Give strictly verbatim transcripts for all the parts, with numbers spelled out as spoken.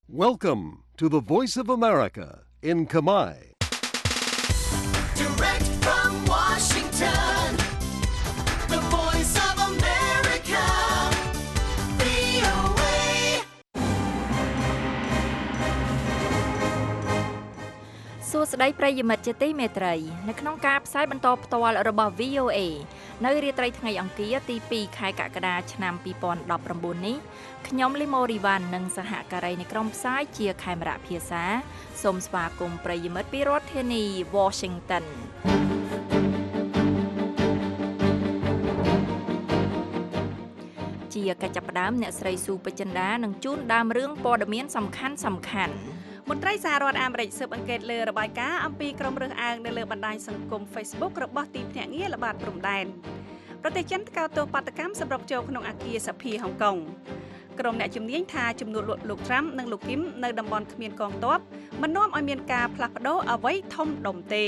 Welcome to the Voice of America in Kamai. Direct from Washington, the Voice of America, វី អូ เอសួស្តីប្រិយមិត្តជាទីមេត្រីនៅក្នុងការផ្សាយបន្តផ្ទាល់របស់ វី អូ เอ នៅរាត្រីថ្ងៃអង្គារទីពីរខែកក្កដាឆ្នាំពីរពាន់ដប់ប្រាំបួននេះខ្ញុំលីម៉ូរីវ៉ាន់និងសហការីនៃក្រុមផ្សាយជាខេមរៈភាសាសូមស្វាគមន៍ប្រិយមិត្តពីរដ្ឋធានី Washington ជាកិច្ចចាប់ផ្ដើមអ្នកស្រីស៊ូបចិន្តានឹងជូនដើមរឿងព័ត៌មានសំខាន់សំខាន់មន្ត្រីសហរដ្ឋអាមេរិកស៊ើបអង្កេតលើរបាយការណ៍អំពីក្រុមរើសអើងនៅលើបណ្ដាញសង្គម Facebook របស់ទីភ្នាក់ងារល្បាតព្រំដែនប្រទេសចិនថ្កោលទោសបាតកម្មសម្រុកចូលក្នុងអគារសភាហុងកុងក្រុមអ្នកជំនាញថាចំនួនលោកត្រាំនិងលោកគីមនៅតំបន់គ្មានកងទ័ពមិននាំឲ្យមានការផ្លាស់ប្ដូរអ្វីធំដុំទេ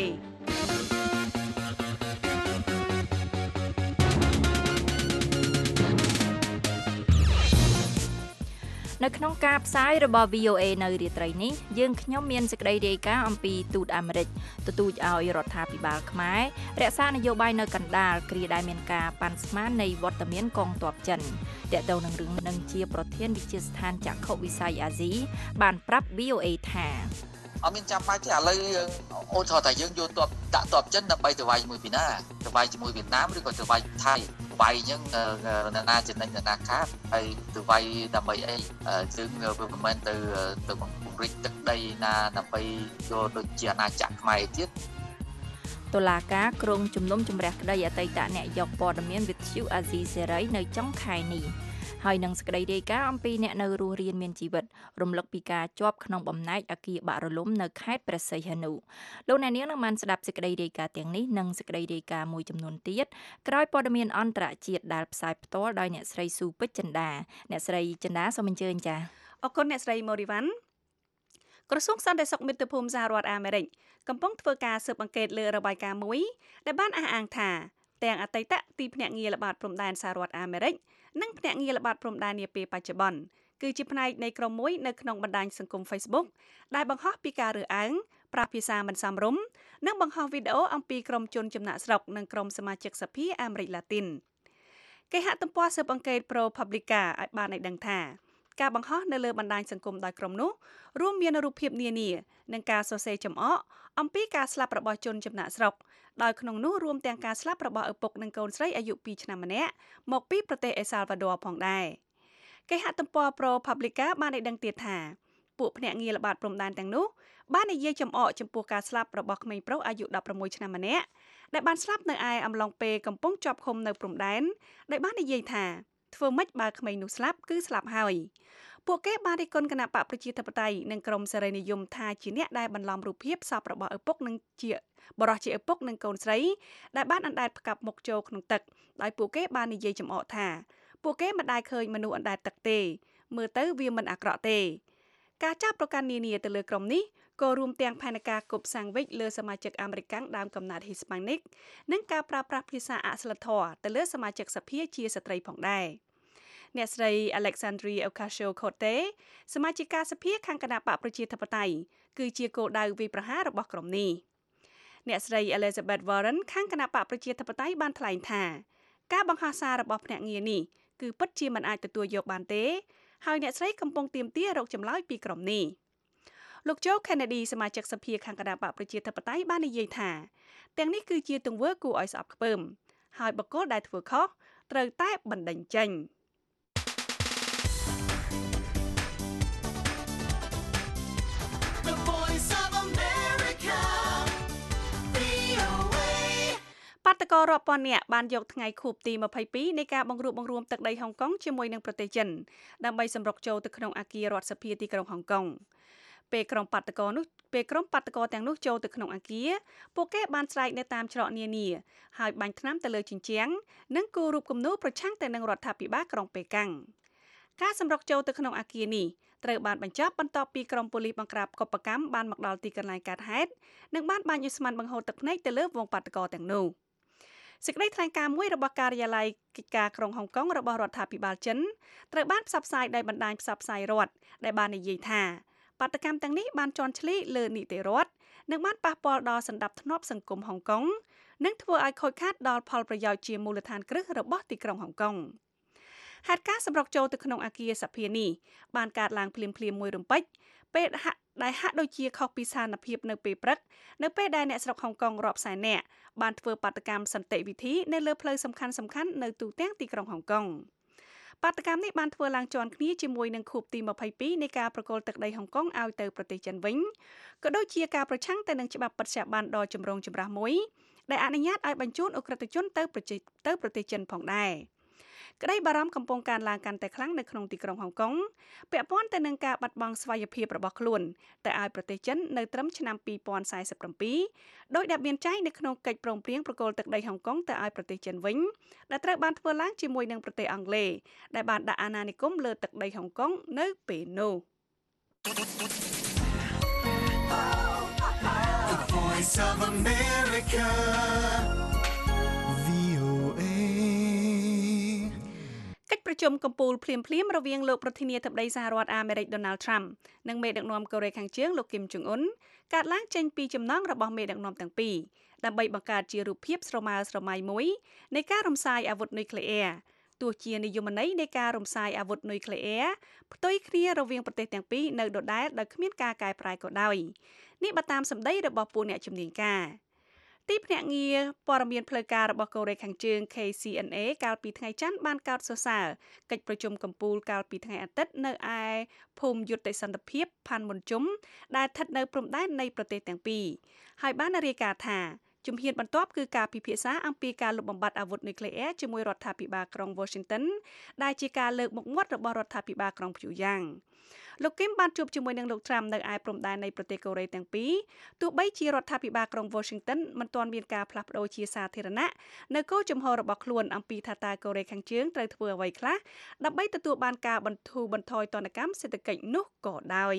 នៅក្នុងការផ្សាយរបស់ វី អូ เอ នៅរាត្រីនេះយើងខ្ញុំមានសេចក្តីរាយការណ៍អំពីទូតអាមេរិកទទូចឲ្យរដ្ឋាភិបាលខ្មែររក្សានយោបាយនៅកណ្ដាលគ្រាដែលមានការប៉ាន់ស្មាននៃវត្តមានកងទ័ពចិនទាក់ទងនឹងរឿងនឹងជាប្រធានវិទ្យាស្ថានចក្ខុវិស័យអាស៊ីបានប្រាប់ វី អូ เอ ថាអត់មានចាំបាច់ទេឥឡូវយើងអូនថតថាយើងយកទ័ពដាក់ទ័ពចិនដើម្បីទៅវាយជាមួយពីណាទៅវាយជាមួយវៀតណាមឬក៏ទៅវាយថៃវាយអញ្ចឹងអ្នកណាចំណេញអ្នកណាខាតហើយទៅវាយដើម្បីអីយើងវាមិនមែនទៅទៅពង្រីកទឹកដីណាដើម្បីយកដូចជាអាណាចក្រខ្មែរទៀតតុលាការក្រុងជំនុំជម្រះក្តីអតីតអ្នកយកព័ត៌មានវិទ្យុអាស៊ីសេរីនៅចុងខែនេះហើយនឹងសេចក្តីរាយការណ៍អំពីអ្នកនៅរស់រានមានជីវិតរំលឹកពីការជាប់ក្នុងបំណែកអគារបាក់រលំនៅខេត្តព្រះសីហនុលោកអ្នកនាងនឹងបានស្ដាប់សេចក្តីរាយការណ៍ទាំងនេះនិងសេចក្តីរាយការណ៍មួយចំនួនទៀតក្រោយព័ត៌មានអន្តរជាតិដែលផ្សាយផ្ទាល់ដោយអ្នកស្រីស៊ូពេជ្រចិន្តាអ្នកស្រីចិន្តាសូមអញ្ជើញចា៎អរគុណអ្នកស្រីម៉ូរីវ៉ាន់ក្រសួងសន្តិសុខមាតុភូមិសហរដ្ឋអាមេរិកកំពុងធ្វើការស៊ើបអង្កេតលើរបាយការណ៍មួយដែលបានអះអាងថាទាំងអតីតទីភ្នាក់ងារល្បាតព្រំដែនសហរដ្ឋអាមេរិកនិងភ្នាក់ងារល្បាតព្រំដែននាពេលបច្ចុប្បន្នគឺជាផ្នែកនៃក្រុមមួយនៅក្នុងបណ្ដាញសង្គម Facebook ដែលបង្ហោះពីការរើសអើងប្រើភាសាមិនសមរម្យនិងបង្ហោះវីដេអូអំពីក្រុមជនចំណាក់ស្រុកនិងក្រុមសមាជិកសភាអាមេរិកឡាទីនគេហទំព័រស៊ើបអង្កេត ProPublica ឲ្យបានឲ្យដឹងថាការបង្ហោះនៅលើបណ្ដាញសង្គមដោយក្រុមនោះរួមមានរូបភាពនានានិងការសរសេរចំអកអំពីការស្លាប់របស់ជនចំណាក់ស្រុកដោយក្នុងនោះរួមទាំងការស្លាប់របស់ឪពុកនិងកូនស្រីអាយុពីរឆ្នាំម្នាក់មកពីប្រទេសអេសាល់វ៉ាឌ័រផងដែរគេហទំព័រ ProPublica បានឲ្យដឹងទៀតថាពួកភ្នាក់ងារល្បាតព្រំដែនទាំងនោះបាននិយាយចំអកចំពោះការស្លាប់របស់ក្មេងប្រុសអាយុដប់ប្រាំមួយឆ្នាំម្នាក់ដែលបានស្លាប់នៅឯអំឡុងពេលកំពុងជាប់ឃុំនៅព្រំដែនដោយបាននិយាយថាធ្វើម៉េចបើក្មេងនោះស្លាប់គឺស្លាប់ហើយពួកគេបានរិះគន់គណៈបកប្រជាធិបតេយ្យនិងក្រមសេរីនិយមថាជាអ្នកដែលបន្លំរូបភាពសពរបស់ឪពុកនិងជាបរិសុទ្ធជាឪពុកនិងកូនស្រីដែលបានអណ្ដែតផ្កាប់មុខចូលក្នុងទឹកដោយពួកគេបាននិយាយចំអកថាពួកគេមិនដែលឃើញមនុស្សអណ្ដែតទឹកទេមើលទៅវាមិនអាក្រក់ទេការចាប់ប្រកាន់នានាទៅលើក្រុមនេះក៏រួមទាំងផែនការគប់សាំងវិចលើសមាជិកអាមេរិកដើមកំណើត Hispanic និងការប្រើប្រាស់ភាសាអសិលធម៌ទៅលើសមាជិកសភាជាស្ត្រីផងដែរអ្នកស្រី Alexandria Ocasio-Cortez សមាជិកសភាខាងគណៈបកប្រជាធិបតេយ្យគឺជាគោលដៅវាយប្រហាររបស់ក្រុមនេះអ្នកស្រី Elizabeth Warren ខាងគណៈបកប្រជាធិបតេយ្យបានថ្លែងថាការបង្ហោះសាររបស់ភ្នាក់ងារនេះគឺពិតជាមិនអាចទទួលយកបានទេហើយអ្នកស្រីកំពុងទាមទាររកចម្លើយពីក្រុមនេះលោក Joe Kennedy សមាជិកសភាខាងគណៈបកប្រជាធិបតេយ្យបាននិយាយថាទាំងនេះគឺជាទង្វើគួរឲ្យស្អប់ខ្ពើមហើយបុគ្គលដែលធ្វើខុសត្រូវតែបណ្តេញចេញបាតកោរាប់ពាន់នាក់បានយកថ្ងៃខួបទីម្ភៃពីរនៃការបង្រួបបង្រួមទឹកដីហុងកុងជាមួយនឹងប្រទេសចិនដើម្បីសម្រុកចូលទៅក្នុងអគាររដ្ឋសភាទីក្រុងហុងកុងពេលក្រុមបាតកោនោះពេលក្រុមបាតកោទាំងនោះចូលទៅក្នុងអគារពួកគេបានស្រែកនៅតាមច្រកនានាហើយបាញ់ថ្នាំទៅលើជញ្ជាំងនិងគូររូបគំនូរប្រឆាំងទៅនឹងរដ្ឋាភិបាលក្រុងប៉េកាំងការសម្រុកចូលទៅក្នុងអគារនេះត្រូវបានបញ្ចប់បន្ទាប់ពីក្រុមប៉ូលីសបង្ក្រាបកុបកម្មបានមកដល់ទីកន្លែងកើតហេតុនិងបានបាញ់ឧស្ម័នបង្ហូរទឹកភ្នែកទៅលើវងបាតកោទាំងនោះសេចក្តីថ្លែងការណ៍មួយរបស់ការិយាល័យកិច្ចការក្រុងហុងកុងរបស់រដ្ឋាភិបាលចិនត្រូវបានផ្សព្វផ្សាយដោយបណ្ដាញផ្សព្វផ្សាយរដ្ឋដែលបាននិយាយថាបាតកម្មទាំងនេះបានជន់ឈ្លីលើនីតិរដ្ឋនិងបានប៉ះពាល់ដល់សន្តិភាពសង្គមហុងកុងនិងធ្វើឲ្យខូចខាតដល់ផលប្រយោជន៍ជាមូលដ្ឋានគ្រឹះរបស់ទីក្រុងហុងកុងហេតុការណ៍សម្រុកចូលទៅក្នុងអគារសភានេះបានកើតឡើងភ្លាមៗមួយរំពេចពេលហាក់ដែលហាក់ដូចជាខុសពីស្ថានភាពនៅពេលព្រឹកនៅពេលដែលអ្នកស្រុកហុងកុងរាប់សែននាក់បានធ្វើបាតកម្មសន្តិវិធីនៅលើផ្លូវសំខាន់ៗនៅទូទាំងទីក្រុងហុងកុងបាតកម្មនេះបានធ្វើឡើងជាន់គ្នាជាមួយនឹងខួបទីម្ភៃពីរនៃការប្រគល់ទឹកដីហុងកុងឲ្យទៅប្រទេសចិនវិញក៏ដូចជាការប្រឆាំងទៅនឹងច្បាប់បច្ចាប័នដ៏ចម្រូងចម្រាសមួយដែលអនុញ្ញាតឲ្យបញ្ជូនអ ுக ្រិតជនទៅទៅប្រទេសចិនផងដែរក្តីបារម្ភកំពុងកើនឡើងកាន់តែខ្លាំងនៅក្នុងទីក្រុងហុងកុងពាក់ព័ន្ធទៅនឹងការបាត់បង់ស្វ័យភាពរបស់ខ្លួនទៅឲ្យប្រទេសចិននៅត្រឹមឆ្នាំពីរពាន់សែសិប៧ដោយដែលមានចែងនៅក្នុងកិច្ចព្រមព្រៀងប្រគល់ទឹកដីហុងកុងទៅឲ្យប្រទេសចិនវិញដែលត្រូវបានធ្វើឡើងជាមួយនឹងប្រទេសអង់គ្លេសដែលបានដាក់អាណានិគមលើទឹកដីហុងកុងនៅពេលនោះ The Voice of America កិច្ចប្រជុំកំពូលភ្លាមភ្លាមរវាងលោកប្រធានាធិបតីសហរដ្ឋអាមេរិក Donald Trump និងមេដឹកនាំកូរ៉េខាងជើងលោក Kim Jong Un កើតឡើងចេញពីចំណងរបស់មេដឹកនាំទាំងពីរដើម្បីបង្កើតជារូបភាពស្រមើស្រមៃមួយនៃការរំសាយអាវុធនុយក្លេអ៊ែរទោះជានិយមន័យនៃការរំសាយអាវុធនុយក្លេអ៊ែរផ្ទុយគ្នារវាងប្រទេសទាំងពីរនៅដដែលដោយគ្មានការកែប្រែក៏ដោយនេះបើតាមសម្ដីរបស់ពួកអ្នកជំនាញការទីភ្នាក់ងារព័ត៌មានផ្លូវការរបស់កូរ៉េខាងជើង K C N A កាលពីថ្ងៃច័ន្ទបានកោតសរសើរកិច្ចប្រជុំកំពូលកាលពីថ្ងៃអាទិត្យនៅឯភូមិយុទ្ធសន្តិភាពផាន់មុនជុំដែលស្ថិតនៅព្រំដែននៃប្រទេសទាំងពីរហើយបានរាយការណ៍ថាជំហានបន្ទាប់គឺការពិភាក្សាអំពីការលុបបំបាត់អាវុធនុយក្លេអ៊ែរជាមួយរដ្ឋាភិបាលក្រុង Washington ដែលជាការលើកមុខមាត់របស់រដ្ឋាភិបាលក្រុងព្យុយ៉ាងលោកគឹមបានជួបជាមួយនឹងលោកត្រាំនៅឯព្រំដែននៃប្រទេសកូរ៉េទាំងពីរទោះបីជារដ្ឋាភិបាលក្រុង Washington មិនទាន់មានការផ្លាស់ប្ដូរជាសាធារណៈនៅគោលជំហររបស់ខ្លួនអំពីថាតើកូរ៉េខាងជើងត្រូវធ្វើអ្វីខ្លះដើម្បីទទួលបានការបន្ធូរបន្ថយទណ្ឌកម្មសេដ្ឋកិច្ចនោះក៏ដោយ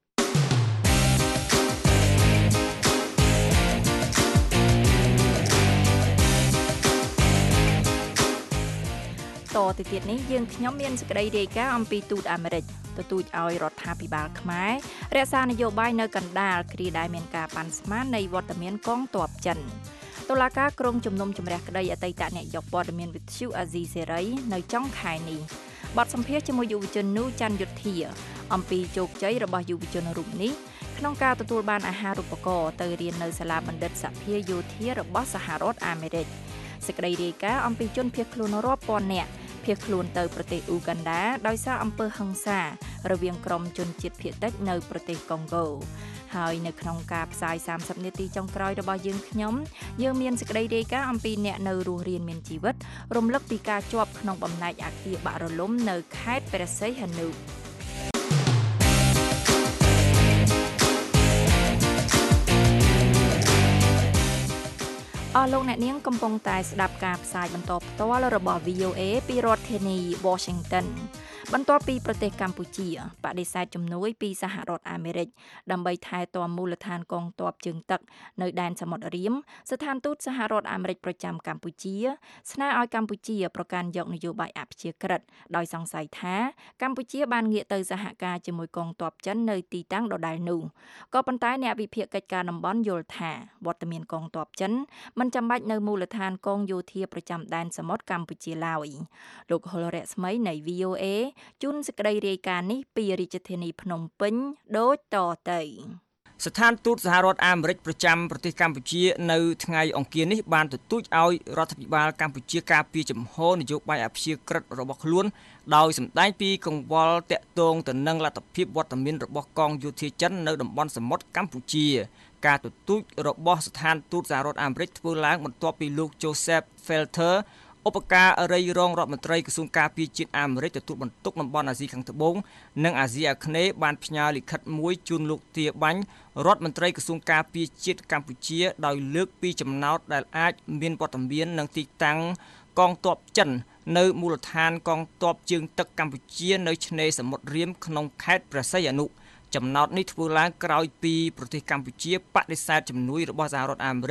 តទៅទៀតនេះយើងខ្ញុំមានសេចក្តីរាយការណ៍អំពីទូតអាមេរិកទទូចឲ្យរដ្ឋាភិបាលខ្មែររក្សានយោបាយនៅកណ្ដាលគ្រាដែលមានការប៉ាន់ស្មាននៃវត្តមានកងទ័ពចិនតុលាការក្រុងជំនុំជម្រះក្តីអតីតនាយកព័ត៌មានវិទ្យុអាស៊ីសេរីនៅចុងខែនេះបទសម្ភាសន៍ជាមួយយុវជននូច័ន្ទយុធា អំពីជោគជ័យរបស់យុវជនរូបនេះក្នុងការទទួលបានអាហារូបករណ៍ទៅរៀននៅសាលាបណ្ឌិតសភាយោធារបស់សហរដ្ឋអាមេរិកសេចក្តីរាយការណ៍អំពីជនភៀសខ្លួនរាប់ពាន់នាក់ភៀសខ្លួនទៅប្រទេសអ៊ូហ្គាន់ដាដោយសារអំពើហិង្សារវាងក្រុមជនជាតិភាគតិចនៅប្រទេសកុងហ្គោហើយនៅក្នុងការផ្សាយសាមសិបនាទីចុងក្រោយរបស់យើងខ្ញុំយើងមានសេចក្តីរាយការណ៍អំពីអ្នកនៅរស់រានមានជីវិតរំលឹកពីការជាប់ក្នុងបំណែកអគារបាក់រលំនៅខេត្តព្រះសីហនុអស់លោកអ្នកនាងកំពុងតែស្ដាប់ការផ្សាយបន្តផ្ទាល់របស់ V O A ពីរដ្ឋធានី Washington បន្ទាប់ពីប្រទេសកម្ពុជាបដិសេធជំនួយពីសហរដ្ឋអាមេរិកដើម្បីថែទាំមូលដ្ឋានកងទ័ពជើងទឹកនៅដែនសមុទ្ររៀមស្ថានទូតសហរដ្ឋអាមេរិកប្រចាំកម្ពុជាស្នើឲ្យកម្ពុជាប្រកាន់យកនយោបាយអព្យាក្រឹតដោយសង្ស័យថាកម្ពុជាបានងាកទៅសហការជាមួយកងទ័ពចិននៅទីតាំងដដែលនោះក៏ប៉ុន្តែអ្នកវិភាគកិច្ចការតំបន់យល់ថាវត្តមានកងទ័ពចិនមិនចាំបាច់នៅមូលដ្ឋានកងយោធាប្រចាំដែនសមុទ្រកម្ពុជាឡើយលោកហុលរស្មីនៃ V O A ជូនសេចក្តីរាយការណ៍នេះពីរាជធានីភ្នំពេញដូចតទៅស្ថានទូតសហរដ្ឋអាមេរិកប្រចាំប្រទេសកម្ពុជានៅថ្ងៃអង្គារនេះបានទទូចឲ្យរដ្ឋាភិបាលកម្ពុជាការពារជំហរនយោបាយអព្យាក្រឹតរបស់ខ្លួនដោយសម្ដែងពីកង្វល់តាក់ទងទៅនឹងលទ្ធភាពវត្តមានរបស់កងយោធាចិននៅតំបន់សមុទ្រកម្ពុជាការទទូចរបស់ស្ថានទូតសហរដ្ឋអាមេរិកធ្វើឡើងបន្ទាប់ពីលោក Joseph Felterឧបការីរងរដ្ឋមន្ត្រីក្រសួងការពារជាតិអាមេរិកទទួលបន្ទុកតំបន់អាស៊ីខាងត្បូងនិងអាស៊ីអាគ្នេយ៍បានផ្ញើលិខិតមួយជូនលោកទាបាញ់រដ្ឋមន្ត្រីក្រសួងការពារជាតិកម្ពុជាដោយលើកពីចំណោទដែលអាចមានវត្តមាននិងទីតាំងកងទ័ពចិននៅមូលដ្ឋានកងទ័ពជើងទឹកកម្ពុជានៅឆ្នេរសមុទ្ររៀមក្នុងខេត្តព្រះសីហនុចំណោទនេះធ្វើឡើងក្រោយពីប្រទេសកម្ពុជាបដិសេធជំនួយរបស់សហរដ្ឋអាមេរិក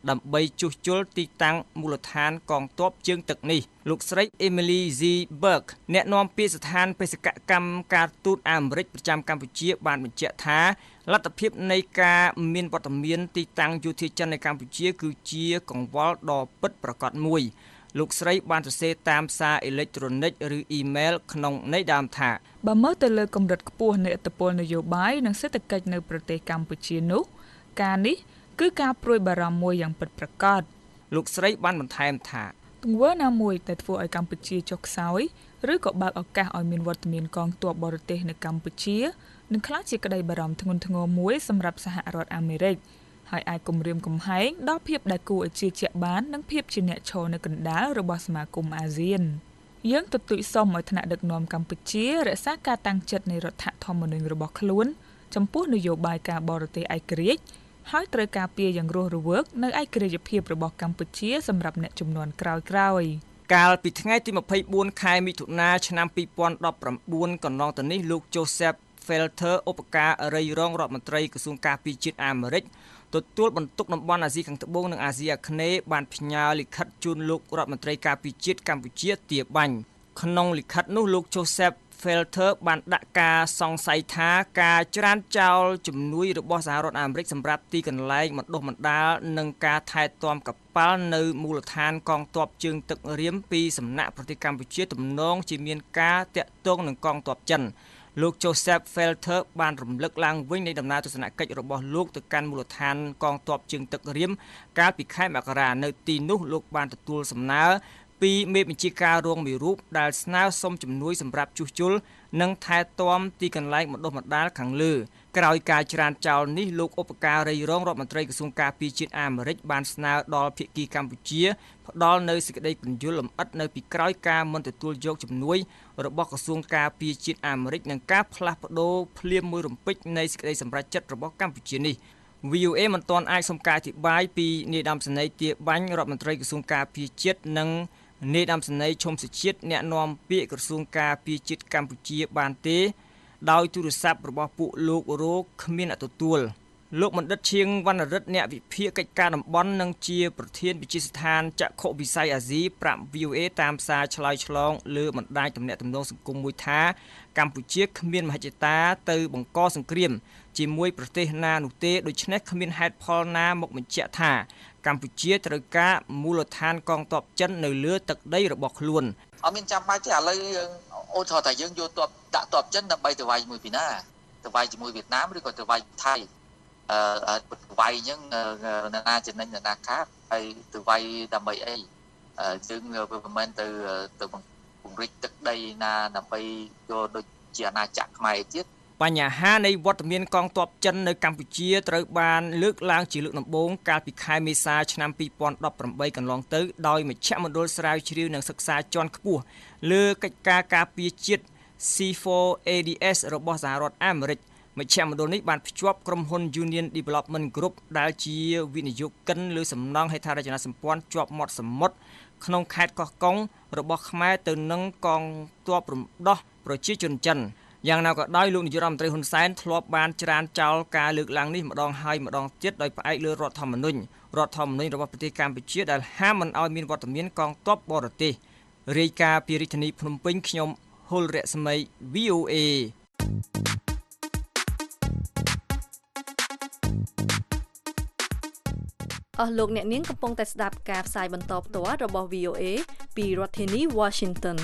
ដើម្បីជួសជុលទីតាំងមូលដ្ឋានកងទ័ពជើងទឹកនេះលោកស្រី Emily Z Burke អ្នកនាំពាក្យស្ថានបេសកកម្មការទូតអាមេរិកប្រចាំកម្ពុជាបានបញ្ជាក់ថាលទ្ធភាពនៃការមានវត្តមានទីតាំងយោធាចិននៅកម្ពុជាគឺជាកង្វល់ដ៏ពិតប្រាកដមួយលោកស្រីបានសរសេរតាមសារអេឡិចត្រូនិកឬអ៊ីមែលក្នុងន័យដើមថាបើមើលទៅលើកម្រិតខ្ពស់នៃឥទ្ធិពលនយោបាយនិងសេដ្ឋកិច្ចនៅប្រទេសកម្ពុជានោះការនេះគឺការព្រួយបារម្ភមួយយ៉ាងពិតប្រាកដលោកស្រីបានបន្ថែមថាទង្វើណាមួយដែលធ្វើឲ្យកម្ពុជាចុះខ្សោយឬក៏បើកឱកាសឲ្យមានវត្តមានកងទ័ពបរទេសនៅកម្ពុជានឹងក្លាយជាក្តីបារម្ភធ្ងន់ធ្ងរមួយសម្រាប់សហរដ្ឋអាមេរិកហើយអាចគំរាមកំហែងដល់ភាពដែលគួរឲ្យជឿជាក់បាននិងភាពជាអ្នកឈរនៅកណ្ដាលរបស់សមាគមអាស៊ានយើងទទូចសូមឲ្យថ្នាក់ដឹកនាំកម្ពុជារក្សាការតាំងចិត្តនៃរដ្ឋធម្មនុញ្ញរបស់ខ្លួនចំពោះនយោបាយការបរទេសឯករាជ្យហើយត្រូវការពារយ៉ាងរស់រវើកនៅឯករាជ្យភាពរបស់កម្ពុជាសម្រាប់អ្នកជំនាន់ក្រោយៗកាលពីថ្ងៃទីម្ភៃបួនខែមិថុនាឆ្នាំពីរពាន់ដប់ប្រាំបួនកន្លងទៅនេះលោក Joseph Felter ឧបការីរងរដ្ឋមន្ត្រីក្រសួងការពារជាតិអាមេរិកទទួលបន្ទុកតំបន់អាស៊ីខាងត្បូងនិងអាស៊ីអាគ្នេយ៍បានផ្ញើលិខិតជូនលោករដ្ឋមន្ត្រីការពារជាតិកម្ពុជាទាបាញ់ក្នុងលិខិតនោះលោក Joseph Felter បានដាក់ការសង្ស័យថាការច្រានចោលជំនួយរបស់សហរដ្ឋអាមេរិកសម្រាប់ទីកន្លែងបណ្ដុះបណ្ដាលនិងការថែទាំកប៉ាល់នៅមូលដ្ឋានកងទ័ពជើងទឹករៀមពីសំណាក់ប្រទេសកម្ពុជាទំនងជាមានការតាក់ទងនឹងកងទ័ពចិនលោក Joseph Felter បានរំលឹកឡើងវិញនៃដំណើរទស្សនកិច្ចរបស់លោកទៅកាន់មូលដ្ឋានកងទ័ពជើងទឹករៀមកាលពីខែមករានៅទីនោះលោកបានទទួលសំណើពីមេបញ្ជាការរងមួយរូបដែលស្នើសុំជំនួយសម្រាប់ជួសជុលនិងថែទាំទីកន្លែងបណ្ដុះបណ្ដាលខាងលើក្រោយការច្រានចោលនេះលោកឧបការីរងរដ្ឋមន្ត្រីក្រសួងការពារជាតិអាមេរិកបានស្នើដល់ភាគីកម្ពុជាផ្ដល់នូវសេចក្តីពន្យល់លម្អិតនៅពីក្រោយការមិនទទួលយកជំនួយរបស់ក្រសួងការពារជាតិអាមេរិកនិងការផ្លាស់ប្ដូរភ្លាមមួយរំពេចនៃសេចក្តីសម្រេចចិត្តរបស់កម្ពុជានេះ វី អូ អេ មិនទាន់អាចសុំការអធិប្បាយពីនាយរដ្ឋមន្ត្រីទាបាញ់រដ្ឋមន្ត្រីក្រសួងការពារជាតិនិងនាយរដ្ឋមន្ត្រីឈុំសុជាតិអ្នកនាំពាក្យក្រសួងការពារជាតិកម្ពុជាបានទេដោយទូរស័ព្ទរបស់ពួកលោករោគ្មានអ្នកទទួលលោកបណ្ឌិតឈៀងវណ្ណរិទ្ធអ្នកវិភាគកិច្ចការតំបន់និងជាប្រធានវិទ្យាស្ថានចក្ខុវិស័យអាស៊ីប្រាប់ វី អូ អេ តាមសារឆ្លើយឆ្លងលើបណ្ដាញទំនាក់ទំនងសង្គមមួយថាកម្ពុជាគ្មានមហិច្ឆតាទៅបង្កសង្គ្រាមជាមួយប្រទេសណានោះទេដូច្នេះគ្មានហេតុផលណាមកបញ្ជាក់ថាកម្ពុជាត្រូវការមូលដ្ឋានកងទ័ពចិននៅលើទឹកដីរបស់ខ្លួនអត់មានចាំបាច់ទេឥឡូវយើងអូថតែយើងយកទ័ពដាក់ទ័ពចិនដើម្បីទៅវាយមួយពីណាទៅវាយជាមួយវៀតណាមឬក៏ទៅវាយថៃអឺទៅវាយអញ្ចឹងណានាចំណេញណាខាតហើយទៅវាយដើម្បីអីយើងមិនមែនទៅទៅពង្រីកទឹកដីណាដើម្បីយកដូចជាអាណាចក្រខ្មែរទៀតបញ្ហានៃវត្តមានកងទ័ពចិននៅកម្ពុជាត្រូវបានលើកឡើងជាលើកដំបូងកាលពីខែមេសាឆ្នាំពីរពាន់ដប់ប្រាំបីកន្លងទៅដោយមជ្ឈមណ្ឌលស្រាវជ្រាវនិងសិក្សាជាន់ខ្ពស់លើកិច្ចការការពារជាតិ C ហ្វូ A D S របស់សហរដ្ឋអាមេរិកមជ្ឈមណ្ឌលនេះបានភ្ជាប់ក្រុមហ៊ុន Union Development Group ដែលជាវិនិយោគិនលើសំណង់ហេដ្ឋារចនាសម្ព័ន្ធជាប់មាត់សមុទ្រក្នុងខេត្តកោះកុងរបស់ខ្មែរទៅនឹងកងទ័ពរំដោះប្រជាជនចិនយ៉ាងណាក៏ដោយលោកនាយករដ្ឋមន្ត្រីហ៊ុនសែនធ្លាប់បានច្រានចោលការលើកឡើងនេះម្ដងហើយម្ដងទៀតដោយផ្អែកលើរដ្ឋធម្មនុញ្ញរដ្ឋធម្មនុញ្ញរបស់ប្រទេសកម្ពុជាដែលហាមមិនឲ្យមានវត្តមានកងទ័ពបរទេសរាយការណ៍ពីរាជធានីភ្នំពេញខ្ញុំហុលរស្មី វី អូ អេអស់លោកអ្នកនាងកំពុងតែស្ដាប់ការផ្សាយបន្តផ្ទាល់របស់ វី អូ អេ ពីរដ្ឋធានី Washington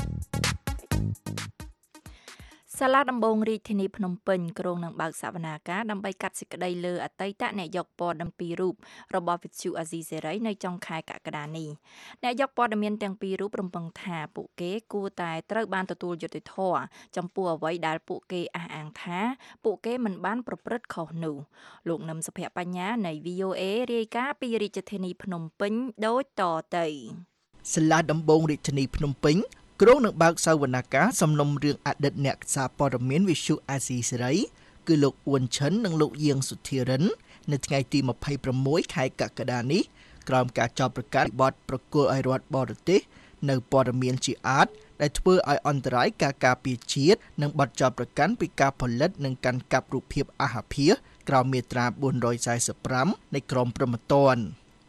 សាលាដំបងរាជធានីភ្នំពេញក្រុងនឹងបើកសវនាការដើម្បីកាត់សេចក្តីលើអតីតនាយកព័ត៌មានពីររូបរបស់វិទ្យុអាស៊ីសេរីនៅចុងខែកក្កដានេះនាយកព័ត៌មានទាំងពីររូបរំពឹងថាពួកគេគួរតែត្រូវបានទទួលយុត្តិធម៌ចំពោះអ្វីដែលពួកគេអះអាងថាពួកគេមិនបានប្រព្រឹត្តខុសនោះលោកនឹមសុភ័ក្របញ្ញានៃ វី អូ អេ រាយការណ៍ពីរាជធានីភ្នំពេញដូចតទៅសាលាដំបងរាជធានីភ្នំពេញក្រុងនឹងបើកសវនាការសំណុំរឿងអតីតអ្នកសារព័ត៌មានវិទ្យុអាស៊ីសេរីគឺលោកអ៊ួនឈិននិងលោកយាងសុធារិននៅថ្ងៃទីម្ភៃប្រាំមួយខែកក្កដានេះក្រោមការចោទប្រកាន់បទប្រគល់ឲ្យរដ្ឋបរទេសនៅព័ត៌មានជាអាតដែលធ្វើឲ្យអន្តរាយការការពារជាតិនិងបទចោទប្រកាន់ពីការផលិតនិងកាន់កាប់រូបភាពអាហារភាសក្រោមមាត្រាបួនរយសែសិបប្រាំនៃក្រមព្រហ្មទណ្ឌ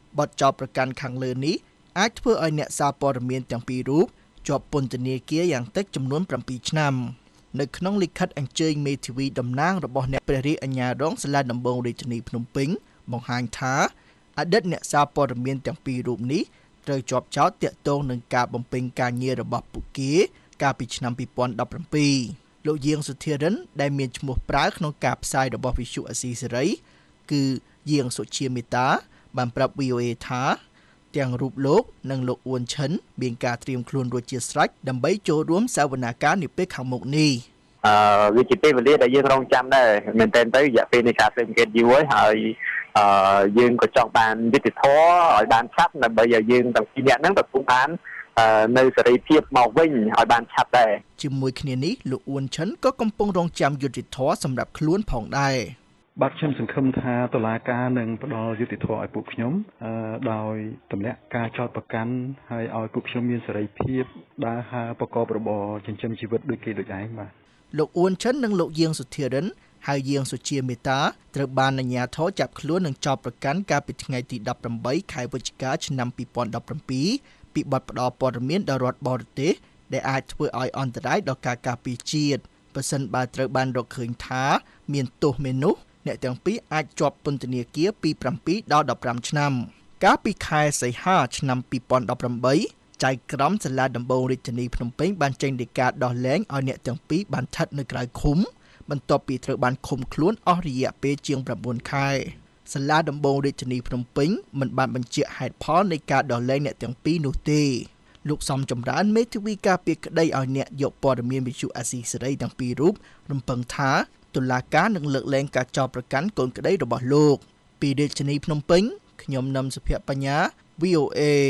បទចោទប្រកាន់ខាងលើនេះអាចធ្វើឲ្យអ្នកសារព័ត៌មានទាំងពីររូបជាប់ពន្ធនាគារយ៉ាងតិចចំនួន7ឆ្នាំនៅក្នុងលិខិតអញ្ជើញមេធាវីតំណាងរបស់អ្នកព្រះរាជអាជ្ញារងសាលាដំបងរាជធានីភ្នំពេញបង្ហាញថាអតីតអ្នកសារព័ត៌មានទាំងពីររូបនេះត្រូវជាប់ចោទទាក់ទងនឹងការបំពេញការងាររបស់ពួកគេកាលពីឆ្នាំពីរពាន់ដប់ប្រាំពីរលោកយាងសុធារិនដែលមានឈ្មោះប្រើក្នុងការផ្សាយរបស់វិទ្យុអាស៊ីសេរីគឺយាងសុជាមេតាបានប្រាប់ វី អូ អេ ថាទាំងរូបលោកនិងលោកអ៊ួនឈិនមានការត្រៀមខ្លួនរួចជាស្រេចដើម្បីចូលរួមសវនាការនាពេលខាងមុខនេះអឺវាជាពេលវេលាដែលយើងរងចាំដែរមែនទែនទៅរយៈពេលនៃការស៊ើបអង្កេតយូរហើយអឺយើងក៏ចង់បានយុត្តិធម៌ឲ្យបានឆាប់ដើម្បីឲ្យយើងទាំងពីរនាក់ហ្នឹងទទួលបាននៅសេរីភាពមកវិញឲ្យបានឆាប់ដែរជាមួយគ្នានេះលោកអ៊ួនឈិនក៏កំពុងរងចាំយុត្តិធម៌សម្រាប់ខ្លួនផងដែរបាទខ្ញុំសង្ឃឹមថាតុលាការនឹងផ្ដល់យុត្តិធម៌ឲ្យពួកខ្ញុំដោយទម្លាក់ការចោទប្រកាន់ហើយឲ្យពួកខ្ញុំមានសេរីភាពដើរហើរប្រកបរបរចិញ្ចឹមជីវិតដូចគេដូចឯងបាទលោកអ៊ួនឈិននិងលោកយាងសុធារិនហើយយាងសុជាមេតាត្រូវបានអាជ្ញាធរចាប់ខ្លួននិងចោទប្រកាន់កាលពីថ្ងៃទីដប់ប្រាំបីខែវិច្ឆិកាឆ្នាំពីរពាន់ដប់ប្រាំពីរពីបទផ្ដល់ព័ត៌មានដល់រដ្ឋបរទេសដែលអាចធ្វើឲ្យអន្តរាយដល់ការការពារជាតិប្រសិនបើត្រូវបានរកឃើញថាមានទោសមែននោះអ្នកទាំងពីរអាចជាប់ពន្ធនាគារពី7ដល់ដប់ប្រាំឆ្នាំកាលពីខែសីហាឆ្នាំពីរពាន់ដប់ប្រាំបីចៅក្រមសាលាដំបងរាជធានីភ្នំពេញបានចេញដីកាដោះលែងឲ្យអ្នកទាំងពីរបានស្ថិតនៅក្រៅឃុំបន្ទាប់ពីត្រូវបានឃុំខ្លួនអស់រយៈពេលជាង9ខែសាលាដំបងរាជធានីភ្នំពេញមិនបានបញ្ជាក់ហេតុផលនៃការដោះលែងអ្នកទាំងពីរនោះទេលោកសំចម្រើនមេធាវីការពារក្តីឲ្យអ្នកយកព័ត៌មានវិទ្យុអាស៊ីសេរីទាំងពីររូបរំពឹងថាតុលាការនឹងលើកលែងការចោទប្រកាន់កូនក្តីរបស់លោកពីរាជធានីភ្នំពេញខ្ញុំនឹមសុភ័ក្របញ្ញា វី អូ អេ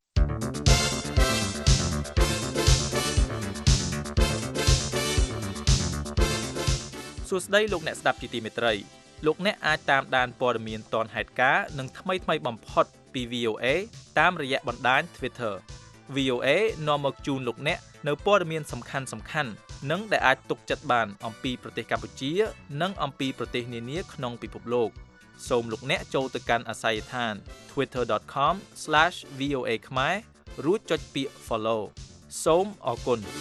សួស្តីលោកអ្នកស្ដាប់ជាទីមេត្រីលោកអ្នកអាចតាមដានព័ត៌មានទាន់ហេតុការណ៍និងថ្មីថ្មីបំផុតពី វី អូ អេ តាមរយៈបណ្ដាញ Twitter វី អូ អេ នាំមកជូនលោកអ្នកនៅព័ត៌មានសំខាន់សំខាន់និងដែលអាចទុកចិត្តបានអំពីប្រទេសកម្ពុជានិងអំពីប្រទេសនានាក្នុងពិភពលោកសូមលោកអ្នកចូលទៅកាន់អាសយដ្ឋាន ทวิตเตอร์ ដอท คอม ស្លាช វី អូ เอ ខ្មែររួចចុចពាក្យ Follow សូមអរគុណ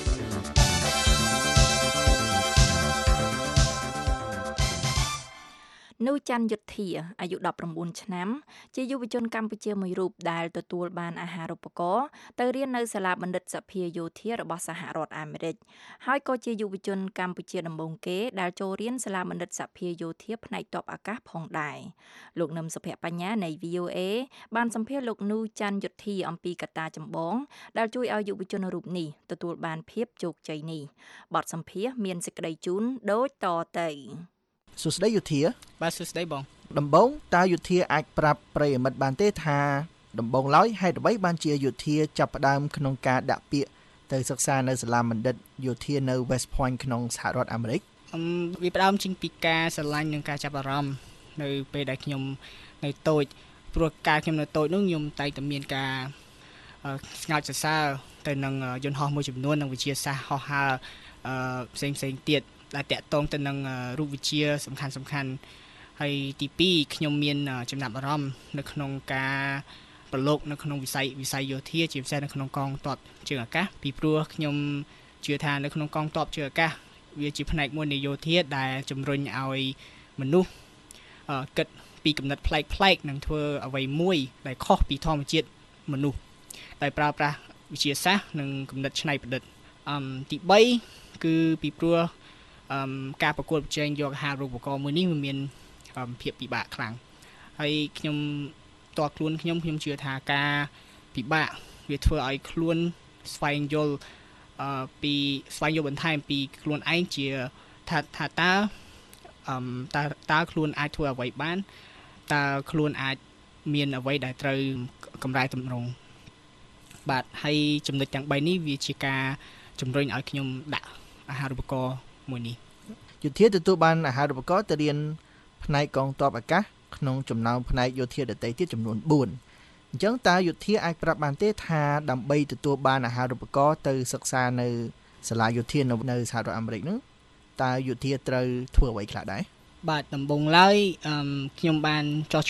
នូច័ន្ទយុទ្ធាអាយុដប់ប្រាំបួនឆ្នាំជាយុវជនកម្ពុជាមួយរូបដែលទទួលបានអាហារូបករណ៍ទៅរៀននៅសាលាបណ្ឌិតសភាយោធារបស់សហរដ្ឋអាមេរិកហើយក៏ជាយុវជនកម្ពុជាដំបូងគេដែលចូលរៀនសាលាបណ្ឌិតសភាយោធាផ្នែកទ័ពអាកាសផងដែរលោកនឹមសុភ័ក្របញ្ញានៃ វី អូ អេ បានសម្ភាសន៍លោកនូច័ន្ទយុទ្ធាអំពីកត្តាចម្បងដែលជួយឲ្យយុវជនរូបនេះទទួលបានភាពជោគជ័យនេះបទសម្ភាសន៍មានសេចក្តីជូនដូចតទៅសួស្តីយុធាបាទសួស្តីបងដំបងតើយុធាអាចប្រាប់ប្រិយមិត្តបានទេថាដំបងឡើយហេតុអ្វីបានជាយុធាចាប់ផ្ដើមក្នុងការដាក់ពាក្យទៅសិក្សានៅសាលាបណ្ឌិតយោធានៅ West Point ក្នុងសហរដ្ឋអាមេរិកអឺវាផ្ដើមចេញពីការស្រឡាញ់និងការចាប់អារម្មណ៍នៅពេលដែលខ្ញុំនៅតូចព្រោះការខ្ញុំនៅតូចនោះខ្ញុំតែងតែមានការស្ងើចសរសើរទៅនឹងយន្តហោះមួយចំនួននិងវិទ្យាសាស្ត្រហោះហើរអឺផ្សេងផ្សេងទៀតដែលតាក់ទងទៅនឹងរូបវិទ្យាសំខាន់សំខាន់ហើយទីពីរខ្ញុំមានចំណាប់អារម្មណ៍នៅក្នុងការប្រឡូកនៅក្នុងវិស័យវិស័យយោធាជាពិសេសនៅក្នុងកងទ័ពជើងអាកាសពីព្រោះខ្ញុំជឿថានៅក្នុងកងទ័ពជើងអាកាសវាជាផ្នែកមួយនៃយោធាដែលជំរុញឲ្យមនុស្សគិតពីគំនិតប្លែកប្លែកនិងធ្វើអ្វីមួយដែលខុសពីធម្មជាតិមនុស្សដោយប្រើប្រាស់វិទ្យាសាស្ត្រនិងគំនិតច្នៃប្រឌិតអឺទីបីគឺពីព្រោះអឺការប្រកួតប្រជែងយកអាហារូបករណ៍មួយនេះវាមានភាពពិបាកខ្លាំងហើយខ្ញុំតើខ្លួនខ្ញុំខ្ញុំជឿថាការពិបាកវាធ្វើឲ្យខ្លួនស្វែងយល់អឺពីស្វែងយល់បន្ថែមពីខ្លួនឯងជាថាថាតើអឺតើតើខ្លួនអាចធ្វើអ្វីបានតើខ្លួនអាចមានអ្វីដែលត្រូវកម្រែតម្រង់បាទហើយចំណុចទាំងបីនេះវាជាការជំរុញឲ្យខ្ញុំដាក់អាហារូបករណ៍មួយនេះយោធាទទួលបានអាហារូបករណ៍ទៅរៀនផ្នែកកងទ័ពអាកាសក្នុងចំណោមផ្នែកយោធាដទៃទៀតចំនួនបួនអញ្ចឹងតើយោធាអាចប្រាប់បានទេថាដើម្បីទទួលបានអាហារូបករណ៍ទៅសិក្សានៅសាលាយោធានៅសហរដ្ឋអាមេរិកនោះតើយោធាត្រូវធ្វើអ្វីខ្លះដែរបាទដំបូងឡើយអឺខ្ញុំបានចោះឈ្មោះ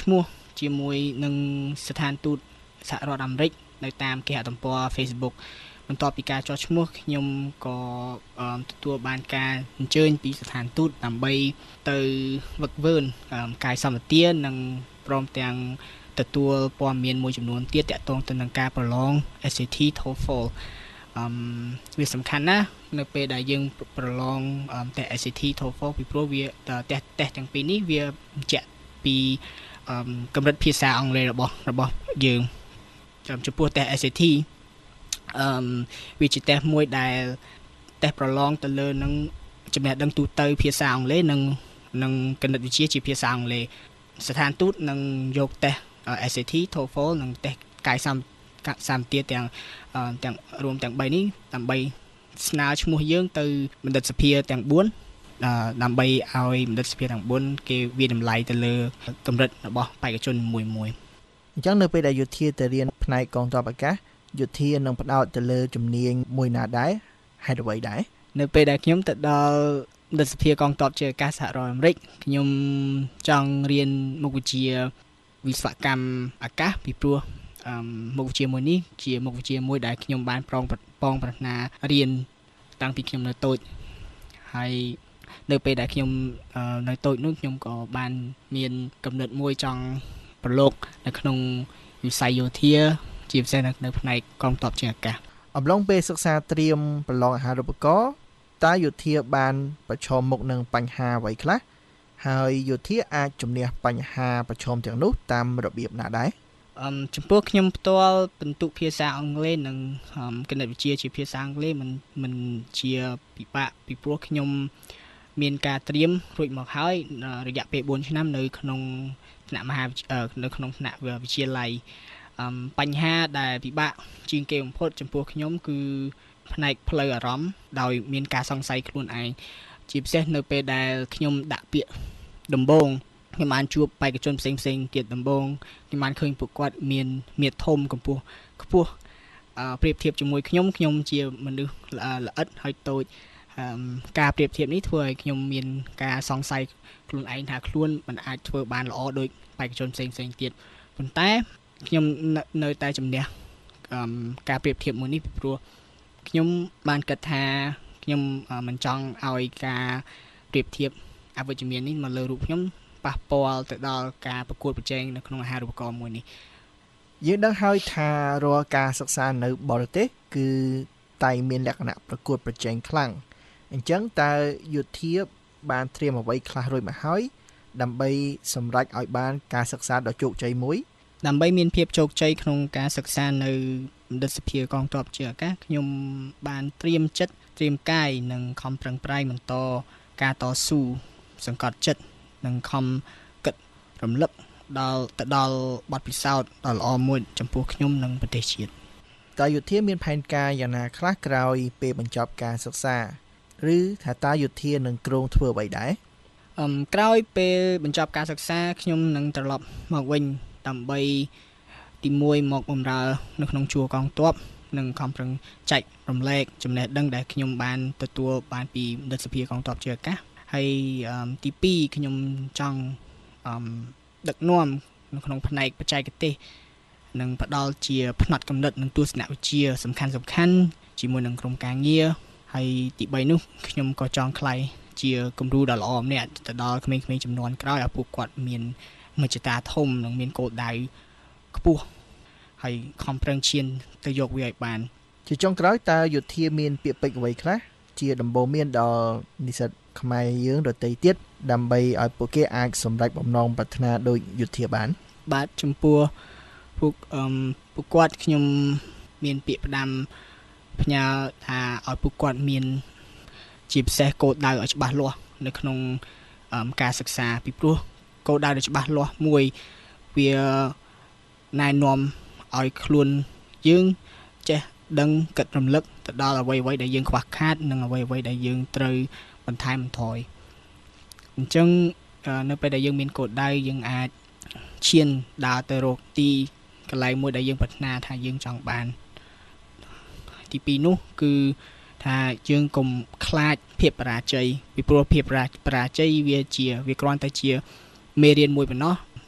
ជាមួយនឹងស្ថានទូតសហរដ្ឋអាមេរិកនៅតាមគេហទំព័រ Facebook បន្ទាប់ពីការចុះឈ្មោះខ្ញុំក៏ទទួលបានការអញ្ជើញពីស្ថានទូតដើម្បីទៅវឹកវើកាយសម្បទានិងព្រមទាំងទទួលព័ត៌មានមួយចំនួនទៀតទាក់ទងទៅនឹងការប្រឡង เอส เอ ที TOEFL អឺវាសំខាន់ណាស់នៅពេលដែលយើងប្រឡងតែ เอส เอ ที TOEFL ពីព្រោះវាតេស្តតេស្តទាំងពីរនេះវាបញ្ជាក់ពីកម្រិតភាសាអង់គ្លេសរបស់របស់យើងចំពោះតេស្ត เอส เอ ที អឺវាជាតេស្តមួយដែលតេស្តប្រឡងទៅលើនឹងចំណេះដឹងទូទៅភាសាអង់គ្លេសនិងនិងគណិតវិទ្យាជាភាសាអង់គ្លេសស្ថានទូតនឹងយកតេស្ត เอส เอ ที TOEFL និងតេស្តកាយសម្សម្បទាទាំងទាំងរួមទាំងបីនេះដើម្បីស្នើឈ្មោះយើងទៅបណ្ឌិតសភាទាំងបួនដើម្បីឲ្យបណ្ឌិតសភាទាំងបួនគេវាតម្លៃទៅលើកម្រិតរបស់បេក្ខជនមួយមួយអញ្ចឹងនៅពេលដែលយោធាទៅរៀនផ្នែកកងទ័ពអាកាសយោធានឹងផ្ដោតទៅលើជំនាញមួយណាដែរហេតុអ្វីដែរនៅពេលដែលខ្ញុំទៅដល់បណ្ឌិតសភាកងទ័ពជើងអាកាសសហរដ្ឋអាមេរិកខ្ញុំចង់រៀនមុខវិជ្ជាវិស្វកម្មអាកាសពីព្រោះអឺមុខវិជ្ជាមួយនេះជាមុខវិជ្ជាមួយដែលខ្ញុំបានប្រងបងប្រាថ្នារៀនតាំងពីខ្ញុំនៅតូចហើយនៅពេលដែលខ្ញុំនៅតូចនោះខ្ញុំក៏បានមានគំនិតមួយចង់ប្រឡូកនៅក្នុងវិស័យយោធាជាពិសេសនៅផ្នែកកងទ័ពជើងអាកាសអំឡុងពេលសិក្សាត្រៀមប្រឡងអាហារូបករណ៍តើយោធាបានប្រឈមមុខនឹងបញ្ហាអ្វីខ្លះហើយយោធាអាចជំនះបញ្ហាប្រឈមទាំងនោះតាមរបៀបណាដែរអឺចំពោះខ្ញុំផ្ទាល់ពិន្ទុភាសាអង់គ្លេសនិងគណិតវិទ្យាជាភាសាអង់គ្លេសមិនមិនជាពិបាកពីព្រោះខ្ញុំមានការត្រៀមរួចមកហើយរយៈពេលបួនឆ្នាំនៅក្នុងថ្នាក់មហានៅក្នុងថ្នាក់វិទ្យាល័យអឺបញ្ហាដែលពិបាកជាងគេបំផុតចំពោះខ្ញុំគឺផ្នែកផ្លូវអារម្មណ៍ដោយមានការសង្ស័យខ្លួនឯងជាពិសេសនៅពេលដែលខ្ញុំដាក់ពាក្យដំបូងខ្ញុំបានជួបបេក្ខជនផ្សេងផ្សេងទៀតដំបូងខ្ញុំបានឃើញពួកគាត់មានមាឌធំកម្ពស់ខ្ពស់អឺប្រៀបធៀបជាមួយខ្ញុំខ្ញុំជាមនុស្សល្អិតហើយតូចការប្រៀបធៀបនេះធ្វើឲ្យខ្ញុំមានការសង្ស័យខ្លួនឯងថាខ្លួនមិនអាចធ្វើបានល្អដូចបេក្ខជនផ្សេងផ្សេងទៀតប៉ុន្តែខ្ញុំនៅតែជំនះការប្រៀបធៀបមួយនេះពីព្រោះខ្ញុំបានគិតថាខ្ញុំមិនចង់ឲ្យការប្រៀបធៀបអវិជ្ជមាននេះមកលើរូបខ្ញុំប៉ះពាល់ទៅដល់ការប្រកួតប្រជែងនៅក្នុងអាហារូបករណ៍មួយនេះយើងដឹងហើយថារាល់ការសិក្សានៅបរទេសគឺតែមានលក្ខណៈប្រកួតប្រជែងខ្លាំងអញ្ចឹងតើយោធាបានត្រៀមអ្វីខ្លះរួចមកហើយដើម្បីសម្រេចឲ្យបានការសិក្សាដ៏ជោគជ័យមួយដើម្បីមានភាពជោគជ័យក្នុងការសិក្សានៅបណ្ឌិតសភាកងទ័ពជើងអាកាសខ្ញុំបានត្រៀមចិត្តត្រៀមកាយនិងខំប្រឹងប្រែងបន្តការតស៊ូសង្កត់ចិត្តនិងខំគិតរំលឹកដល់ទៅដល់បទពិសោធន៍ដ៏ល្អមួយចំពោះខ្ញុំនិងប្រទេសជាតិតើយោធាមានផែនការយ៉ាងណាខ្លះក្រោយពេលបញ្ចប់ការសិក្សាឬថាតើយោធានឹងគ្រោងធ្វើអ្វីដែរអឺក្រោយពេលបញ្ចប់ការសិក្សាខ្ញុំនឹងត្រឡប់មកវិញដើម្បីទីមួយមកបម្រើនៅក្នុងជួរកងទ័ពនិងខំប្រឹងចែករំលែកចំណេះដឹងដែលខ្ញុំបានទទួលបានពីបណ្ឌិតសភាកងទ័ពជើងអាកាសហើយទីពីរខ្ញុំចង់ដឹកនាំនៅក្នុងផ្នែកបច្ចេកទេសនិងផ្ដល់ជាផ្នែកកំណត់និងទស្សនវិជ្ជាសំខាន់សំខាន់ជាមួយនឹងក្រុមការងារហើយទីបីនោះខ្ញុំក៏ចង់ក្លាយជាគំរូដ៏ល្អម្នាក់ទៅដល់ក្មេងៗចំនួនក្រោយឲ្យពួកគាត់មានមជ្ឈតាធំនិងមានគោលដៅខ្ពស់ហើយខំប្រឹងឈានទៅយកវាឲ្យបានជាចុងក្រោយតើយោធាមានពាក្យពេចន៍អ្វីខ្លះជាដំបូន្មានដល់និស្សិតខ្មែរយើងដទៃទៀតដើម្បីឲ្យពួកគេអាចសម្រេចបំណងប្រាថ្នាដោយយោធាបានបាទចំពោះពួកអឺពួកគាត់ខ្ញុំមានពាក្យផ្ដាំផ្ញើថាឲ្យពួកគាត់មានជាពិសេសគោលដៅឲ្យច្បាស់លាស់នៅក្នុងការសិក្សាពីព្រោះគោលដៅដែលច្បាស់លាស់មួយវាណែនាំឲ្យខ្លួនយើងចេះដឹងគិតរំលឹកទៅដល់អ្វីៗដែលយើងខ្វះខាតនិងអ្វីៗដែលយើងត្រូវបន្ថែមបន្ថយអញ្ចឹងនៅពេលដែលយើងមានគោលដៅយើងអាចឈានដើរទៅរកទីកន្លែងមួយដែលយើងប្រាថ្នាថាយើងចង់បានទីពីរនោះគឺថាយើងកុំខ្លាចភាពបរាជ័យពីព្រោះភាពបរាជ័យវាជាវាគ្រាន់តែជាមេរៀនមួយប៉ុណ្ណោះ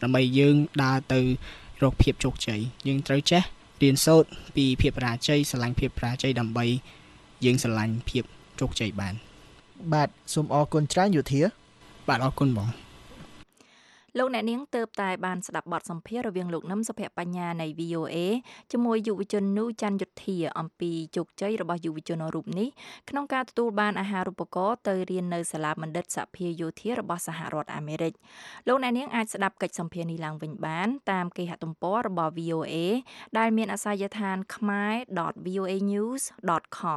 ដើម្បីយើងដើរទៅរកភាពជោគជ័យយើងត្រូវចេះរៀនសូត្រពីភាពបរាជ័យស្រឡាញ់ភាពបរាជ័យដើម្បីយើងស្រឡាញ់ភាពជោគជ័យបានបាទសូមអរគុណច្រើនយោធាបាទអរគុណបងលោកអ្នកនាងទើបតែបានស្ដាប់បទសម្ភាសន៍រវាងលោកនឹមសុភ័ក្របញ្ញានៃ វី អូ អេ ជាមួយយុវជននូច័ន្ទយុធាអំពីជោគជ័យរបស់យុវជនរូបនេះក្នុងការទទួលបានអាហារូបករណ៍ទៅរៀននៅសាលាបណ្ឌិតសភាយោធារបស់សហរដ្ឋអាមេរិកលោកអ្នកនាងអាចស្ដាប់កិច្ចសម្ភាសន៍នេះឡើងវិញបានតាមគេហទំព័ររបស់ វី អូ អេ ដែលមានអាសយដ្ឋាន ខមែរ ដត វី អូ អេ ញូស ដត com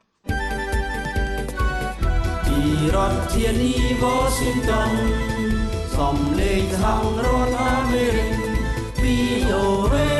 ពីរដ្ឋធានី Washingtonសំឡេងសហរដ្ឋអាមេរិក វី អូ អេ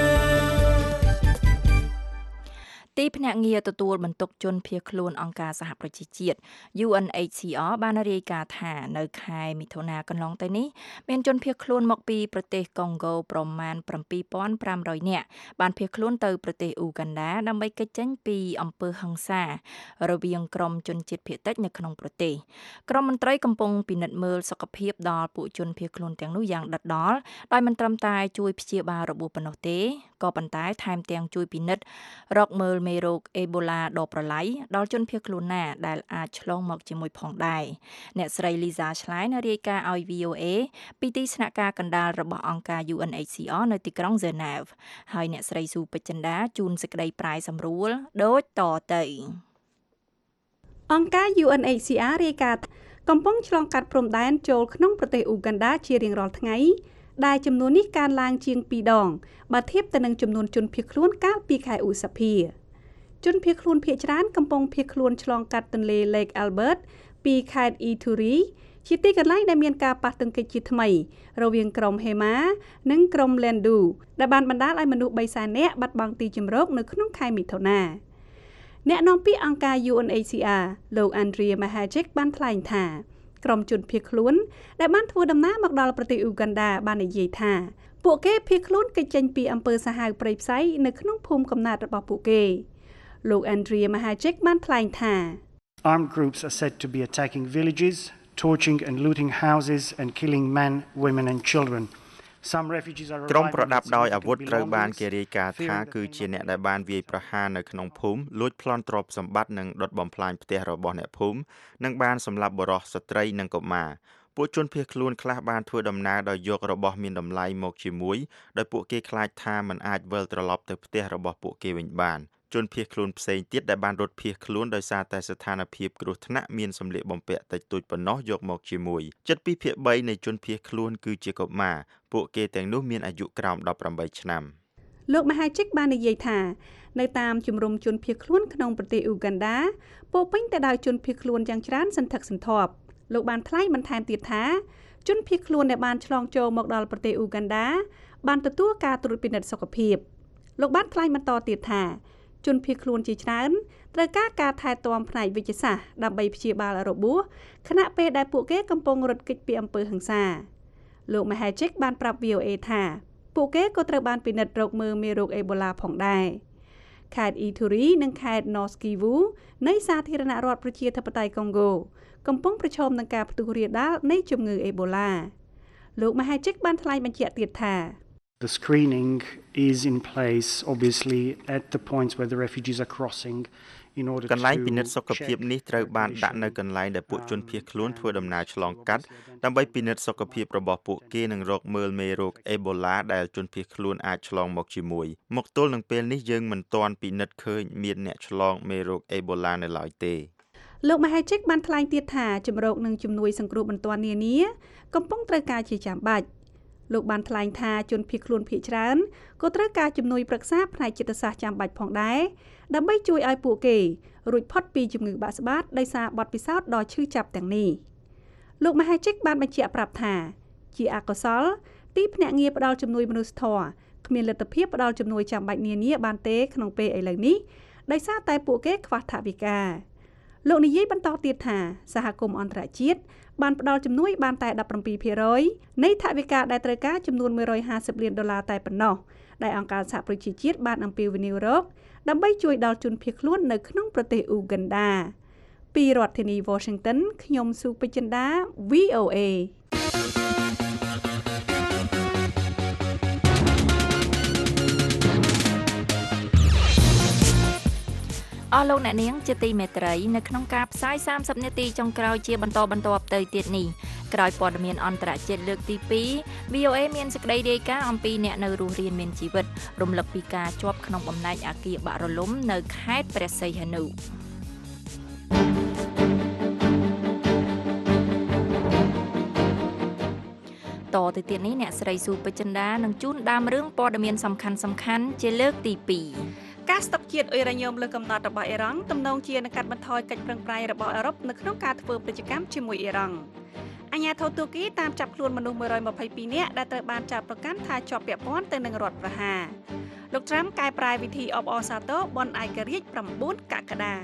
ទីភ្នាក់ងារទទួលបន្ទុកជនភៀសខ្លួនអង្គការសហប្រជាជាតិ យូ អិន អេច ស៊ី អារ បានរាយការណ៍ថានៅខែមិថុនាកន្លងទៅនេះមានជនភៀសខ្លួនមកពីប្រទេសកុងហ្គោប្រមាណseven thousand five hundredនាក់បានភៀសខ្លួនទៅប្រទេសអ៊ូកាន់ដាដើម្បីគេចចេញពីអំពើហិង្សារវាងក្រុមជនជាតិភាគតិចនៅក្នុងប្រទេសក្រុមមន្ត្រីកំពុងពិនិត្យមើលសុខភាពដល់ពួកជនភៀសខ្លួនទាំងនោះយ៉ាងដិតដល់ដោយមិនត្រឹមតែជួយព្យាបាលរបួសប៉ុណ្ណោះទេក៏ប៉ុន្តែថែមទាំងជួយពិនិត្យរកមើលមេរោគអេបូឡាដ៏ប្រឡាយដល់ជនភៀសខ្លួនណាដែលអាចឆ្លងមកជាមួយផងដែរអ្នកស្រី Lisa Schlein រាយការណ៍ឲ្យ វី អូ អេ ពីទីស្នាក់ការកណ្ដាលរបស់អង្គការ យូ អិន អេច ស៊ី អារ នៅទីក្រុង Geneva ហើយអ្នកស្រីស៊ូពេជ្រចិន្តាជូនសេចក្តីប្រាយសម្រួលដូចតទៅអង្គការ យូ អិន អេច ស៊ី អារ រាយការណ៍កំពុងឆ្លងកាត់ព្រំដែនចូលក្នុងប្រទេសអ៊ូកាន់ដាជារៀងរាល់ថ្ងៃដែលចំនួននេះកើនឡើងជាងពីរដងបើធៀបទៅនឹងចំនួនជនភៀសខ្លួនកាលពីខែឧសភាជនភៀសខ្លួនភាគច្រើនកំពុងភៀសខ្លួនឆ្លងកាត់ទន្លេ Lake Albert ពីខេត្ត Ituri ជាទីកន្លែងដែលមានការប៉ះទង្គិចជាថ្មីរវាងក្រុម Hema និងក្រុម Lendu ដែលបានបណ្ដាលឲ្យមនុស្សthree hundredនាក់បាត់បង់ទីជម្រកនៅក្នុងខែមិថុនាអ្នកនាំពាក្យអង្គការ យូ អិន អេច ស៊ី អារ លោក Andrea Mahajic បានថ្លែងថាក្រុមជនភៀសខ្លួនដែលបានធ្វើដំណើរមកដល់ប្រទេសអ៊ូកាន់ដាបាននិយាយថាពួកគេភៀសខ្លួនគេចចេញពីអំពើសាហាវព្រៃផ្សៃនៅក្នុងភូមិកំណើតរបស់ពួកគេលោក Andrea Mahajic បានថ្លែងថា Armed groups are said to be attacking villages, torching and looting houses and killing men, women and children. Some refugees are ក្រុមប្រដាប់ដោយអាវុធត្រូវបានគេរាយការណ៍ថាគឺជាអ្នកដែលបានវាយប្រហារនៅក្នុងភូមិលួចប្លន់ទ្រព្យសម្បត្តិនិងដុតបំផ្លាញផ្ទះរបស់អ្នកភូមិនិងបានសម្លាប់បុរសស្ត្រីនិងកុមារពួកជនភៀសខ្លួនខ្លះបានធ្វើដំណើរដោយយករបស់មានតម្លៃមកជាមួយដោយពួកគេខ្លាចថាមិនអាចវិលត្រឡប់ទៅផ្ទះរបស់ពួកគេវិញបានជនភៀសខ្លួនផ្សេងទៀតដែលបានរត់ភៀសខ្លួនដោយសារតែស្ថានភាពគ្រោះថ្នាក់មានសម្លៀកបំពាក់តិចតួចប៉ុណ្ណោះយកមកជាមួយជិតtwoភាគthreeនៃជនភៀសខ្លួនគឺជាកុមារពួកគេទាំងនោះមានអាយុក្រោមeighteenឆ្នាំលោកមហាជិកបាននិយាយថានៅតាមជំរំជនភៀសខ្លួនក្នុងប្រទេសអ៊ូកាន់ដាពោពេញទៅដោយជនភៀសខ្លួនយ៉ាងច្រើនសន្ធឹកសន្ធាប់លោកបានថ្លែងបន្ថែមទៀតថាជនភៀសខ្លួនដែលបានឆ្លងចូលមកដល់ប្រទេសអ៊ូកាន់ដាបានទទួលការត្រួតពិនិត្យសុខភាពលោកបានថ្លែងបន្តទៀតថាជនភៀសខ្លួនជាច្រើនត្រូវការការថែទាំផ្នែកវិទ្យាសាស្ត្រដើម្បីព្យាបាលរបួសខណៈពេលដែលពួកគេកំពុងរត់គេចពីអំពើហិង្សាលោកមហាជិកបានប្រាប់ វី អូ អេ ថាពួកគេក៏ត្រូវបានពិនិត្យរកមើលមេរោគអេបូឡាផងដែរខេត្ត Ituri និងខេត្ត North Kivu នៃសាធារណរដ្ឋប្រជាធិបតេយ្យកុងហ្គោកំពុងប្រឈមនឹងការផ្ទុះរាលដាលនៃជំងឺអេបូឡាលោកមហាជិកបានថ្លែងបញ្ជាក់ទៀតថា The screening is in place obviously at the points where the refugees are crossing in order to កន្លែងពិនិត្យសុខភាពនេះត្រូវបានដាក់នៅកន្លែងដែលពួកជនភៀសខ្លួនធ្វើដំណើរឆ្លងកាត់ដើម្បីពិនិត្យសុខភាពរបស់ពួកគេនិងរកមើលមេរោគអេបូឡាដែលជនភៀសខ្លួនអាចឆ្លងមកជាមួយមកទល់នឹងពេលនេះយើងមិនទាន់ពិនិត្យឃើញមានអ្នកឆ្លងមេរោគអេបូឡានៅឡើយទេលោកមហាជិកបានថ្លែងទៀតថាជំរកនឹងជំនួយសង្គ្រោះបន្ទាន់នានាកំពុងត្រូវការជាចាំបាច់លោកបានថ្លែងថាជនភៀសខ្លួនភាគច្រើនក៏ត្រូវការជំនួយប្រឹក្សាផ្នែកចិត្តសាស្ត្រចាំបាច់ផងដែរដើម្បីជួយឲ្យពួកគេរួចផុតពីជំងឺបាក់ស្បាតដោយសារបទពិសោធន៍ដ៏ឈឺចាប់ទាំងនេះលោកមហាជិកបានបញ្ជាក់ប្រាប់ថាជាអកុសលទីភ្នាក់ងារផ្ដល់ជំនួយមនុស្សធម៌គ្មានលទ្ធភាពផ្ដល់ជំនួយចាំបាច់នានាបានទេក្នុងពេលឥឡូវនេះដោយសារតែពួកគេខ្វះថវិកាលោកនិយាយបន្តទៀតថាសហគមន៍អន្តរជាតិបានផ្ដល់ជំនួយបានតែseventeen percent នៃថវិកាដែលត្រូវការចំនួនone hundred fiftyលានដុល្លារតែប៉ុណ្ណោះដែលអង្គការសហប្រជាជាតិបានអំពាវនាវរកដើម្បីជួយដល់ជនភៀសខ្លួននៅក្នុងប្រទេសអ៊ូកាន់ដាពីរដ្ឋធានី Washington ខ្ញុំស៊ូពេជ្រចិន្តា វី អូ អេអស់លោកអ្នកនាងជាទីមេត្រីនៅក្នុងការផ្សាយសាមសិបនាទីចុងក្រោយជាបន្តបន្ទាប់ទៅទៀតនេះក្រោយព័ត៌មានអន្តរជាតិលើកទីពីរ វី អូ เอ មានសេចក្តីរាយការណ៍អំពីអ្នកនៅរស់រានមានជីវិតរំលឹកពីការជាប់ក្នុងបំណែកអគារបាក់រលំនៅខេត្តព្រះសីហនុតទៅទៀតនេះអ្នកស្រីស៊ូពេជ្រចិន្តានឹងជូនដើមរឿងព័ត៌មានសំខាន់សំខាន់ជាលើកទីពីរការស្តុកជាតិអ៊ុយរ៉ាញ៉ូមលើកំណត់របស់អ៊ីរ៉ង់ទំនងជានឹងកាត់បន្ថយកិច្ចប្រឹងប្រែងរបស់អឺរ៉ុបនៅក្នុងការធ្វើពាណិជ្ជកម្មជាមួយអ៊ីរ៉ង់អាជ្ញាធរទូគីតាមចាប់ខ្លួនមនុស្សមួយរយម្ភៃពីរនាក់ដែលត្រូវបានចាប់ប្រកាន់ថាជាប់ពាក់ព័ន្ធទៅនឹងរដ្ឋប្រហារលោកត្រាំកែប្រែវិធីអបអរសាទរបនឯករាជ្យប្រាំបួនកក្កដា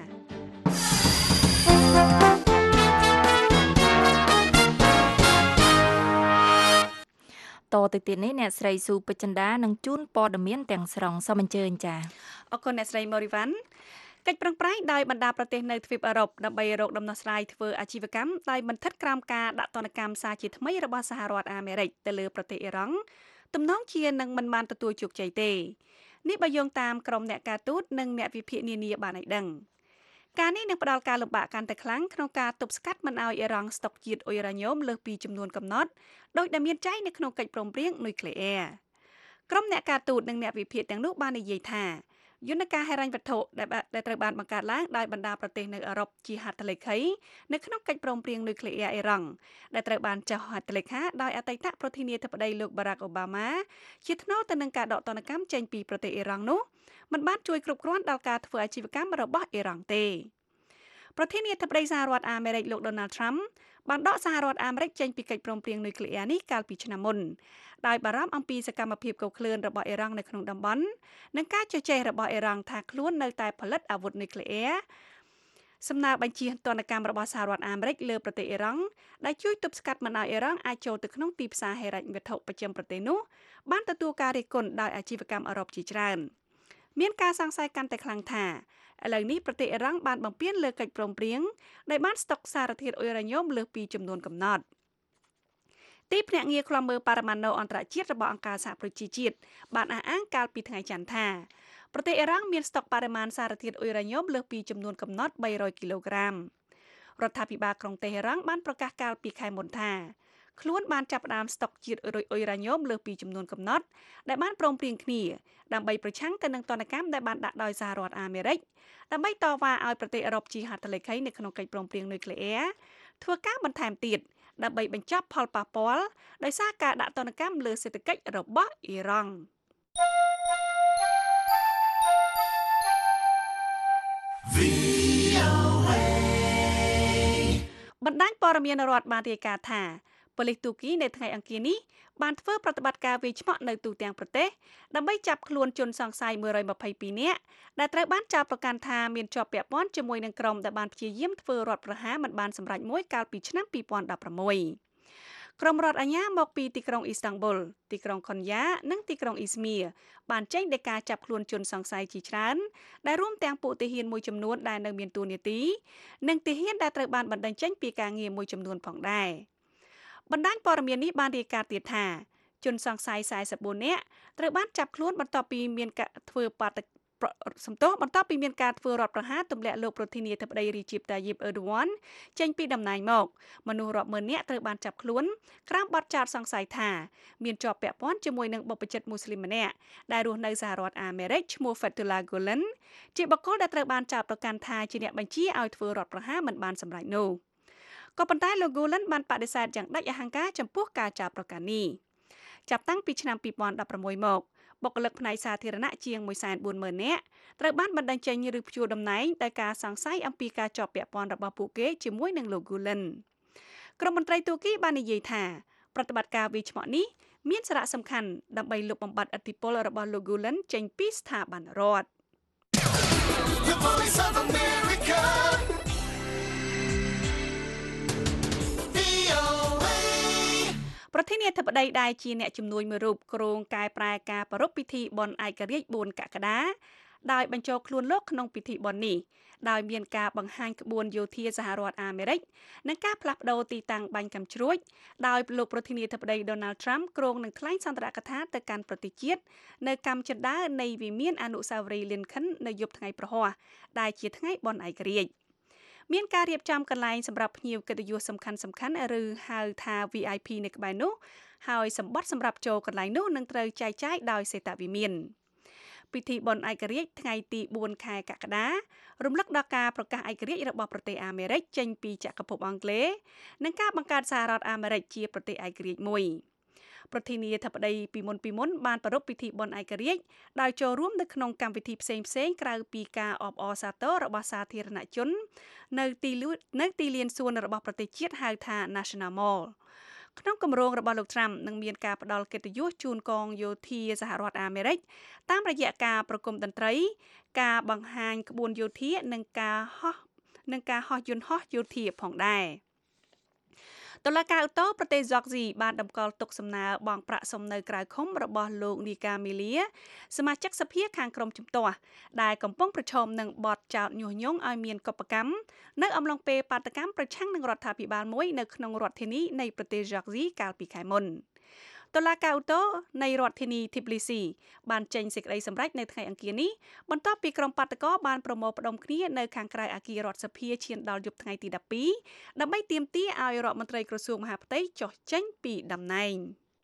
តទៅទៀតនេះអ្នកស្រីស៊ូពេជ្រចិន្តានឹងជូនព័ត៌មានទាំងស្រុងសូមអញ្ជើញចា៎អរគុណអ្នកស្រីម៉ូរីវ៉ាន់កិច្ចប្រឹងប្រែងដោយបណ្ដាប្រទេសនៅទ្វីបអឺរ៉ុបដើម្បីរកដំណោះស្រាយធ្វើអាជីវកម្មដោយមិនស្ថិតក្រោមការដាក់ទណ្ឌកម្មសារជាថ្មីរបស់សហរដ្ឋអាមេរិកទៅលើប្រទេសអ៊ីរ៉ង់ទំនងជានឹងមិនបានទទួលជោគជ័យទេនេះបើយោងតាមក្រុមអ្នកការទូតនិងអ្នកវិភាគនានាបានឲ្យដឹងការនេះនឹងផ្ដល់ការលំបាកកាន់តែខ្លាំងក្នុងការទប់ស្កាត់មិនឲ្យអ៊ីរ៉ង់ស្តុកជាតិអ៊ុយរ៉ាញ៉ូមលើសពីចំនួនកំណត់ដោយដែលមានចែងនៅក្នុងកិច្ចព្រមព្រៀងនុយក្លេអ៊ែរក្រុមអ្នកការទូតនិងអ្នកវិភាគទាំងនោះបាននិយាយថាយន្តការហិរញ្ញវត្ថុដែលត្រូវបានបង្កើតឡើងដោយបណ្ដាប្រទេសនៅអឺរ៉ុបជាហត្ថលេខីនៅក្នុងកិច្ចព្រមព្រៀងនុយក្លេអ៊ែរអ៊ីរ៉ង់ដែលត្រូវបានចុះហត្ថលេខាដោយអតីតប្រធានាធិបតីលោកបារ៉ាកអូបាម៉ាជាថ្នូរទៅនឹងការដកទណ្ឌកម្មចេញពីប្រទេសអ៊ីរ៉ង់នោះមិនបានជួយគ្រប់គ្រាន់ដល់ការធ្វើអាជីវកម្មរបស់អ៊ីរ៉ង់ទេប្រធានាធិបតីសហរដ្ឋអាមេរិកលោក Donald Trump បានដកសហរដ្ឋអាមេរិកចេញពីកិច្ចព្រមព្រៀងនុយក្លេអ៊ែរនេះកាលពីឆ្នាំមុនដោយបារម្ភអំពីសកម្មភាពកុសឃ្លឿនរបស់អ៊ីរ៉ង់នៅក្នុងតំបន់និងការជជែករបស់អ៊ីរ៉ង់ថាខ្លួននៅតែផលិតអាវុធនុយក្លេអ៊ែរសំណើបញ្ជាទណ្ឌកម្មរបស់សហរដ្ឋអាមេរិកលើប្រទេសអ៊ីរ៉ង់ដែលជួយទប់ស្កាត់មិនឲ្យអ៊ីរ៉ង់អាចចូលទៅក្នុងទីផ្សារហិរញ្ញវត្ថុប្រចាំប្រទេសនោះបានទទួលការរិះគន់ដោយអាជីវកម្មអឺរ៉ុបជាច្រើនមានការសង្ស័យកាន់តែខ្លាំងថាឥឡូវនេះប្រទេសអ៊ីរ៉ង់បានបំពានលើកិច្ចព្រមព្រៀងដែលបានស្តុកសារធាតុអ៊ុយរ៉ាញ៉ូមលើសពីចំនួនកំណត់ទីភ្នាក់ងារឃ្លាំមើលបរិមាណអន្តរជាតិរបស់អង្គការសហប្រជាជាតិបានអះអាងកាលពីថ្ងៃច័ន្ទថាប្រទេសអ៊ីរ៉ង់មានស្តុកបរិមាណសារធាតុអ៊ុយរ៉ាញ៉ូមលើសពីចំនួនកំណត់បីរយគីឡូក្រាមរដ្ឋាភិបាលក្រុងតេហេរ៉ង់បានប្រកាសកាលពីខែមុនថាខ្លួនបានចាប់ផ្ដើមស្តុកជាតិអ៊ុយរ៉ាញ៉ូមលើសពីចំនួនកំណត់ដែលបានព្រមព្រៀងគ្នាដើម្បីប្រឆាំងទៅនឹងទណ្ឌកម្មដែលបានដាក់ដោយសហរដ្ឋអាមេរិកដើម្បីតវ៉ាឲ្យប្រទេសអឺរ៉ុបជាហត្ថលេខីនៅក្នុងកិច្ចព្រមព្រៀងនុយក្លេអ៊ែរធ្វើការបន្ថែមទៀតដើម្បីបញ្ចប់ផលប៉ះពាល់ដោយសារការដាក់ទណ្ឌកម្មលើសេដ្ឋកិច្ចរបស់អ៊ីរ៉ង់បណ្ដាញព័ត៌មានរដ្ឋបានរាយការណ៍ថាប៉ូលីសទូគីនៅថ្ងៃអង្គារនេះបានធ្វើប្រតិបត្តិការវាយឆ្មក់នៅទូទាំងប្រទេសដើម្បីចាប់ខ្លួនជនសង្ស័យមួយរយម្ភៃពីរនាក់ដែលត្រូវបានចោទប្រកាន់ថាមានជាប់ពាក់ព័ន្ធជាមួយនឹងក្រុមដែលបានព្យាយាមធ្វើរដ្ឋប្រហារមិនបានសម្រេចមួយកាលពីឆ្នាំពីរពាន់ដប់ប្រាំមួយក្រុមរដ្ឋអាជ្ញាមកពីទីក្រុងអ៊ីស្តង់ប៊ុលទីក្រុងខុនយ៉ានិងទីក្រុងអ៊ីស្មៀបានចេញដីកាចាប់ខ្លួនជនសង្ស័យជាច្រើនដែលរួមទាំងពួកទាហានមួយចំនួនដែលនៅមានតួនាទីនិងទាហានដែលត្រូវបានបណ្តេញចេញពីការងារមួយចំនួនផងដែរបណ្ដាញព័ត៌មាននេះបានរាយការណ៍ទៀតថាជនសង្ស័យสี่สิบสี่នាក់ត្រូវបានចាប់ខ្លួនបន្ទាប់ពីមានការធ្វើបាតសំទោសបន្ទាប់ពីមានការធ្វើរដ្ឋប្រហារទម្លាក់លោកប្រធានាធិបតីរីជីបតាយីបអឺរ៉ូវ៉ាន់ចេញពីតំណែងមកមនុស្សរាប់ម៉ឺននាក់ត្រូវបានចាប់ខ្លួនក្រោមបទចោទសង្ស័យថាមានជាប់ពាក់ព័ន្ធជាមួយនឹងបុព្វជិតមូស្លីមម្នាក់ដែលរស់នៅសហរដ្ឋអាមេរិកឈ្មោះ Fethullah Gulen ជាបុគ្គលដែលត្រូវបានចោទប្រកាន់ថាជាអ្នកបញ្ជាឲ្យធ្វើរដ្ឋប្រហារមិនបានសម្រេចនោះក៏ប៉ុន្តែលោក Gulen បានបដិសេធយ៉ាងដាច់អហង្ការចំពោះការចោទប្រកាន់នេះចាប់តាំងពីឆ្នាំពីរពាន់ដប់ប្រាំមួយមកបុគ្គលិកផ្នែកសាធារណៈជាងមួយសែនបួនម៉ឺននាក់ត្រូវបានបណ្តេញចេញឬព្យួរតំណែងដោយការសង្ស័យអំពីការជាប់ពាក់ព័ន្ធរបស់ពួកគេជាមួយនឹងលោក Gulen ក្រុមមន្ត្រីទូគីបាននិយាយថាប្រតិបត្តិការវាយឆ្មក់នេះមានសារៈសំខាន់ដើម្បីលុបបំបាត់ឥទ្ធិពលរបស់លោក Gulen ចេញពីស្ថាប័នរដ្ឋប្រធានាធិបតីដែលជាអ្នកជំនួយមួយរូបគ្រងកែប្រែការប្រារព្ធពិធីបុណ្យឯករាជ្យបួនកក្កដាដោយបញ្ចូលខ្លួនលោកក្នុងពិធីបុណ្យនេះដោយមានការបង្ហាញក្បួនយោធាសហរដ្ឋអាមេរិកនិងការផ្លាស់ប្តូរទីតាំងបាញ់កាំជ្រួចដោយលោកប្រធានាធិបតី Donald Trump គ្រោងនឹងថ្លែងសន្ទរកថាទៅកាន់ប្រទេសជាតិនៅកម្មចិន្តានៃវិមានអនុស្សាវរីយ៍ Lincoln នៅយប់ថ្ងៃប្រហ័សដែលជាថ្ងៃបុណ្យឯករាជ្យមានការរៀបចំកន្លែងសម្រាប់ភ្ញៀវកិត្តិយសសំខាន់សំខាន់ឬហៅថា វី អាយ ភី នៅក្បែរនោះហើយសម្បត្តិសម្រាប់ចូលកន្លែងនោះនឹងត្រូវចែកចាយដោយសេតវិមានពិធីបុណ្យឯករាជ្យថ្ងៃទីបួនខែកក្កដារំលឹកដល់ការប្រកាសឯករាជ្យរបស់ប្រទេសអាមេរិកចេញពីចក្រភពអង់គ្លេសនិងការបង្កើតសហរដ្ឋអាមេរិកជាប្រទេសឯករាជ្យមួយប្រធានាធិបតីពីមុនពីមុនបានប្រារព្ធពិធីបុណ្យឯករាជ្យដោយចូលរួមនៅក្នុងកម្មវិធីផ្សេងៗក្រៅពីការអបអរសាទររបស់សាធារណជននៅទីនៅទីលានសួនរបស់ប្រទេសជាតិហៅថា National Mall ក្នុងគម្រោងរបស់លោក Trump នឹងមានការផ្ដល់កិត្តិយសជូនកងយោធាសហរដ្ឋអាមេរិកតាមរយៈការប្រគំតន្ត្រីការបង្ហាញក្បួនយោធានិងការហោះនិងការហោះយន្តហោះយោធាផងដែរតុលាការឧទ្ធរប្រទេស Georgia បានតម្កល់ទុកសំណើបង់ប្រាក់សំណើក្រៅឃុំរបស់លោក Nika Melia សមាជិកសភាខាងក្រមជំទាស់ដែលកំពុងប្រឈមនឹងបទចោទញុះញង់ឲ្យមានកុប្បកម្មនៅអំឡុងពេលបាតកម្មប្រឆាំងនឹងរដ្ឋាភិបាលមួយនៅក្នុងរដ្ឋធានីនៃប្រទេស Georgia កាលពីខែមុនតុលាការឧទ្ធរនៃរដ្ឋធានី Tbilisi បានចេញសេចក្តីសម្រេចនៅថ្ងៃអង្គារនេះបន្ទាប់ពីក្រុមបាតកោបានប្រមូលផ្ដុំគ្នានៅខាងក្រៅអគាររដ្ឋសភាឈានដល់យប់ថ្ងៃទីដប់ពីរដើម្បីទាមទារឲ្យរដ្ឋមន្ត្រីក្រសួងមហាផ្ទៃចុះចេញពីតំណែង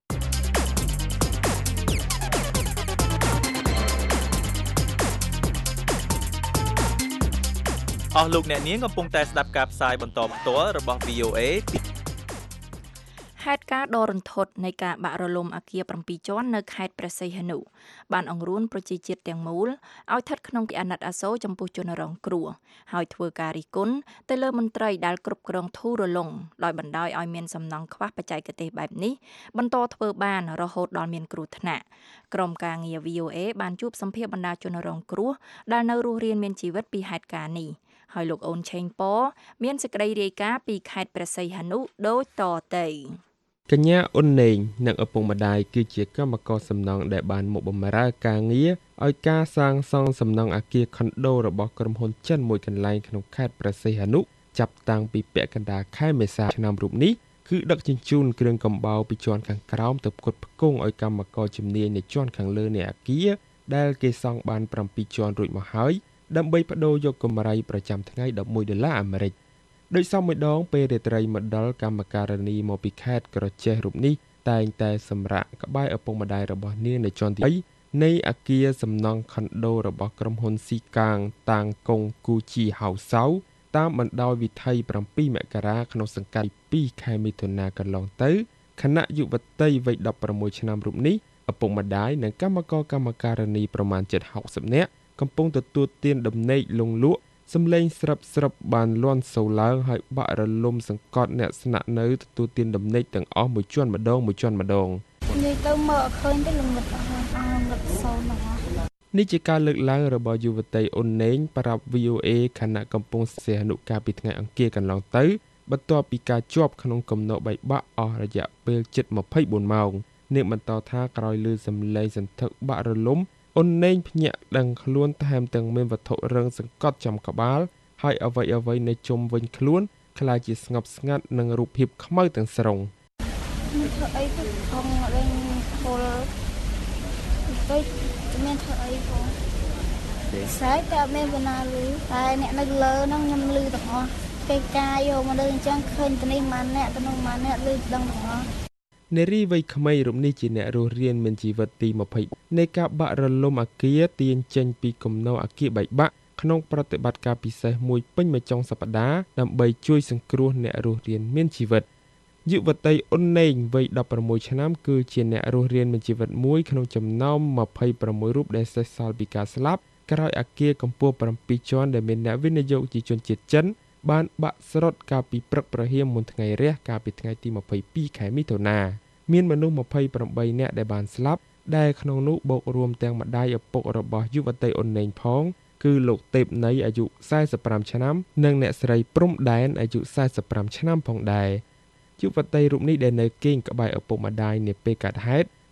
អស់លោកអ្នកនាងកំពុងតែស្ដាប់ការផ្សាយបន្តផ្ទាល់របស់ វី អូ เอហេតុការណ៍ដ៏រន្ធត់នៃការបាក់រលំអគារប្រាំពីរជាន់នៅខេត្តព្រះសីហនុបានអង្រួនប្រជាជាតិទាំងមូលឲ្យស្ថិតក្នុងគេអាណិតអាសូរចំពោះជនរងគ្រោះហើយធ្វើការរិះគន់ទៅលើមន្ត្រីដែលគ្រប់គ្រងធូររលុងដោយបណ្ដោយឲ្យមានសំណង់ខ្វះបច្ចេកទេសបែបនេះបន្តធ្វើបានរហូតដល់មានគ្រោះថ្នាក់ក្រុមការងារ វី អូ เอ បានជួបសម្ភារបណ្ដាជនរងគ្រោះដែលនៅរស់រានមានជីវិតពីហេតុការណ៍នេះហើយលោកអូនឆេងប៉មានសេចក្តីរាយការណ៍ពីខេត្តព្រះសីហនុដូចតទៅកញ្ញាអ៊ុនណេងនិងឪពុកម្ដាយគឺជាកម្មករសំណង់ដែលបានមកបម្រើការងារឲ្យការសាងសង់សំណង់អគារខុនដូរបស់ក្រុមហ៊ុនចិនមួយកន្លែងក្នុងខេត្តព្រះសីហនុចាប់តាំងពីពាក់កណ្ដាលខែមេសាឆ្នាំរូបនេះគឺដឹកជញ្ជូនគ្រឿងកំបោរពីជាន់ខាងក្រោមទៅផ្គត់ផ្គង់ឲ្យកម្មករជំនាញនៅជាន់ខាងលើនៃអគារដែលគេសង់បានប្រាំពីរជាន់រួចមកហើយដើម្បីបដូរយកកម្រៃប្រចាំថ្ងៃដប់មួយដុល្លារអាមេរិកដោយសមមួយដងពេលរាត្រីមកដល់កម្មការនីមកពីខេត្តក្រចេះរូបនេះតែងតែសម្រាកក្បែរឪពុកម្ដាយរបស់នាងនៅជាន់ទីនៃអគារសំណង់ខុនដូរបស់ក្រុមហ៊ុនស៊ីកាងតាងកុងគូជីហៅសៅតាមបណ្ដោយវិថីប្រាំពីរមករាក្នុងសង្កាត់ពីរខែមិថុនាកន្លងទៅគណៈយុវតីវ័យដប់ប្រាំមួយឆ្នាំរូបនេះឪពុកម្ដាយនិងកម្មករកម្មការនីប្រមាណជិតហុកសិបនាក់កំពុងទទួលទានដំណេកលងលក់សំឡេងស្រាប់ស្រាប់បានលាន់សូរឡើងហើយបាក់រលំសង្កត់អ្នកស្នាក់នៅទទួលទានដំណេកទាំងអស់មួយជាន់ម្ដងមួយជាន់ម្ដងនិយាយទៅមើលអត់ឃើញទេលងឹតអស់ហើយលងឹតសូរហ្នឹងនេះជាការលើកឡើងរបស់យុវតីអ៊ុនណេងប្រាប់ វី អូ เอ ខណៈកំពុងសែនុការពីថ្ងៃអង្គារកន្លងទៅបន្ទាប់ពីការជាប់ក្នុងគំនរបែកបាក់អស់រយៈពេលជិតម្ភៃបួនម៉ោងនាងបន្តថាក្រោយឮសំឡេងសន្ធឹកបាក់រលំអ៊ុនណេងភ្ញាក់ដឹងខ្លួនថែមទាំងមានវត្ថុរឹងសង្កត់ចំក្បាលហើយអ្វីអ្វីនៅជុំវិញខ្លួនខ្លាចជាស្ងប់ស្ងាត់និងរូបភាពខ្មៅទាំងស្រុងមានធ្វើអីទៅផងលេងពលទៅមានធ្វើអីផងស្អែកតែអត់មានបណ្ណាលឺតែអ្នកនៅលើហ្នឹងខ្ញុំលឺទាំងអស់ពេលកាយយកមកលើអញ្ចឹងឃើញទៅនេះម៉ានអ្នកទៅនោះម៉ានអ្នកលឺដឹងទាំងអស់នារីវ័យក្មេងរូបនេះជាអ្នករស់រានមានជីវិតទីម្ភៃនៃការបាក់រលំអគារទាញចេញពីគំនរអគារបែកបាក់ក្នុងប្រតិបត្តិការពិសេសមួយពេញមួយចុងសប្តាហ៍ដើម្បីជួយសង្គ្រោះអ្នករស់រានមានជីវិតយុវតីអ៊ុនណេងវ័យដប់ប្រាំមួយឆ្នាំគឺជាអ្នករស់រានមានជីវិតមួយក្នុងចំណោមម្ភៃប្រាំមួយរូបដែលសេសសល់ពីការស្លាប់ក្រោយអគារកម្ពស់ប្រាំពីរជាន់ដែលមានអ្នកវិនិយោគជាជនជាតិចិនបានបាក់ស្រុតកាលពីព្រឹកព្រហៀងមុនថ្ងៃរះកាលពីថ្ងៃទីម្ភៃពីរខែមិថុនាមានមនុស្សម្ភៃប្រាំបីនាក់ដែលបានស្លាប់ដែលក្នុងនោះបូករួមទាំងម្ដាយឪពុករបស់យុវតីអ៊ុនណេងផងគឺលោកទេពណីអាយុសែសិបប្រាំឆ្នាំនិងអ្នកស្រីព្រំដែនអាយុសែសិបប្រាំឆ្នាំផងដែរយុវតីរូបនេះដែលនៅគេងក្បែរឪពុកម្ដាយនាពេលកើតហេតុ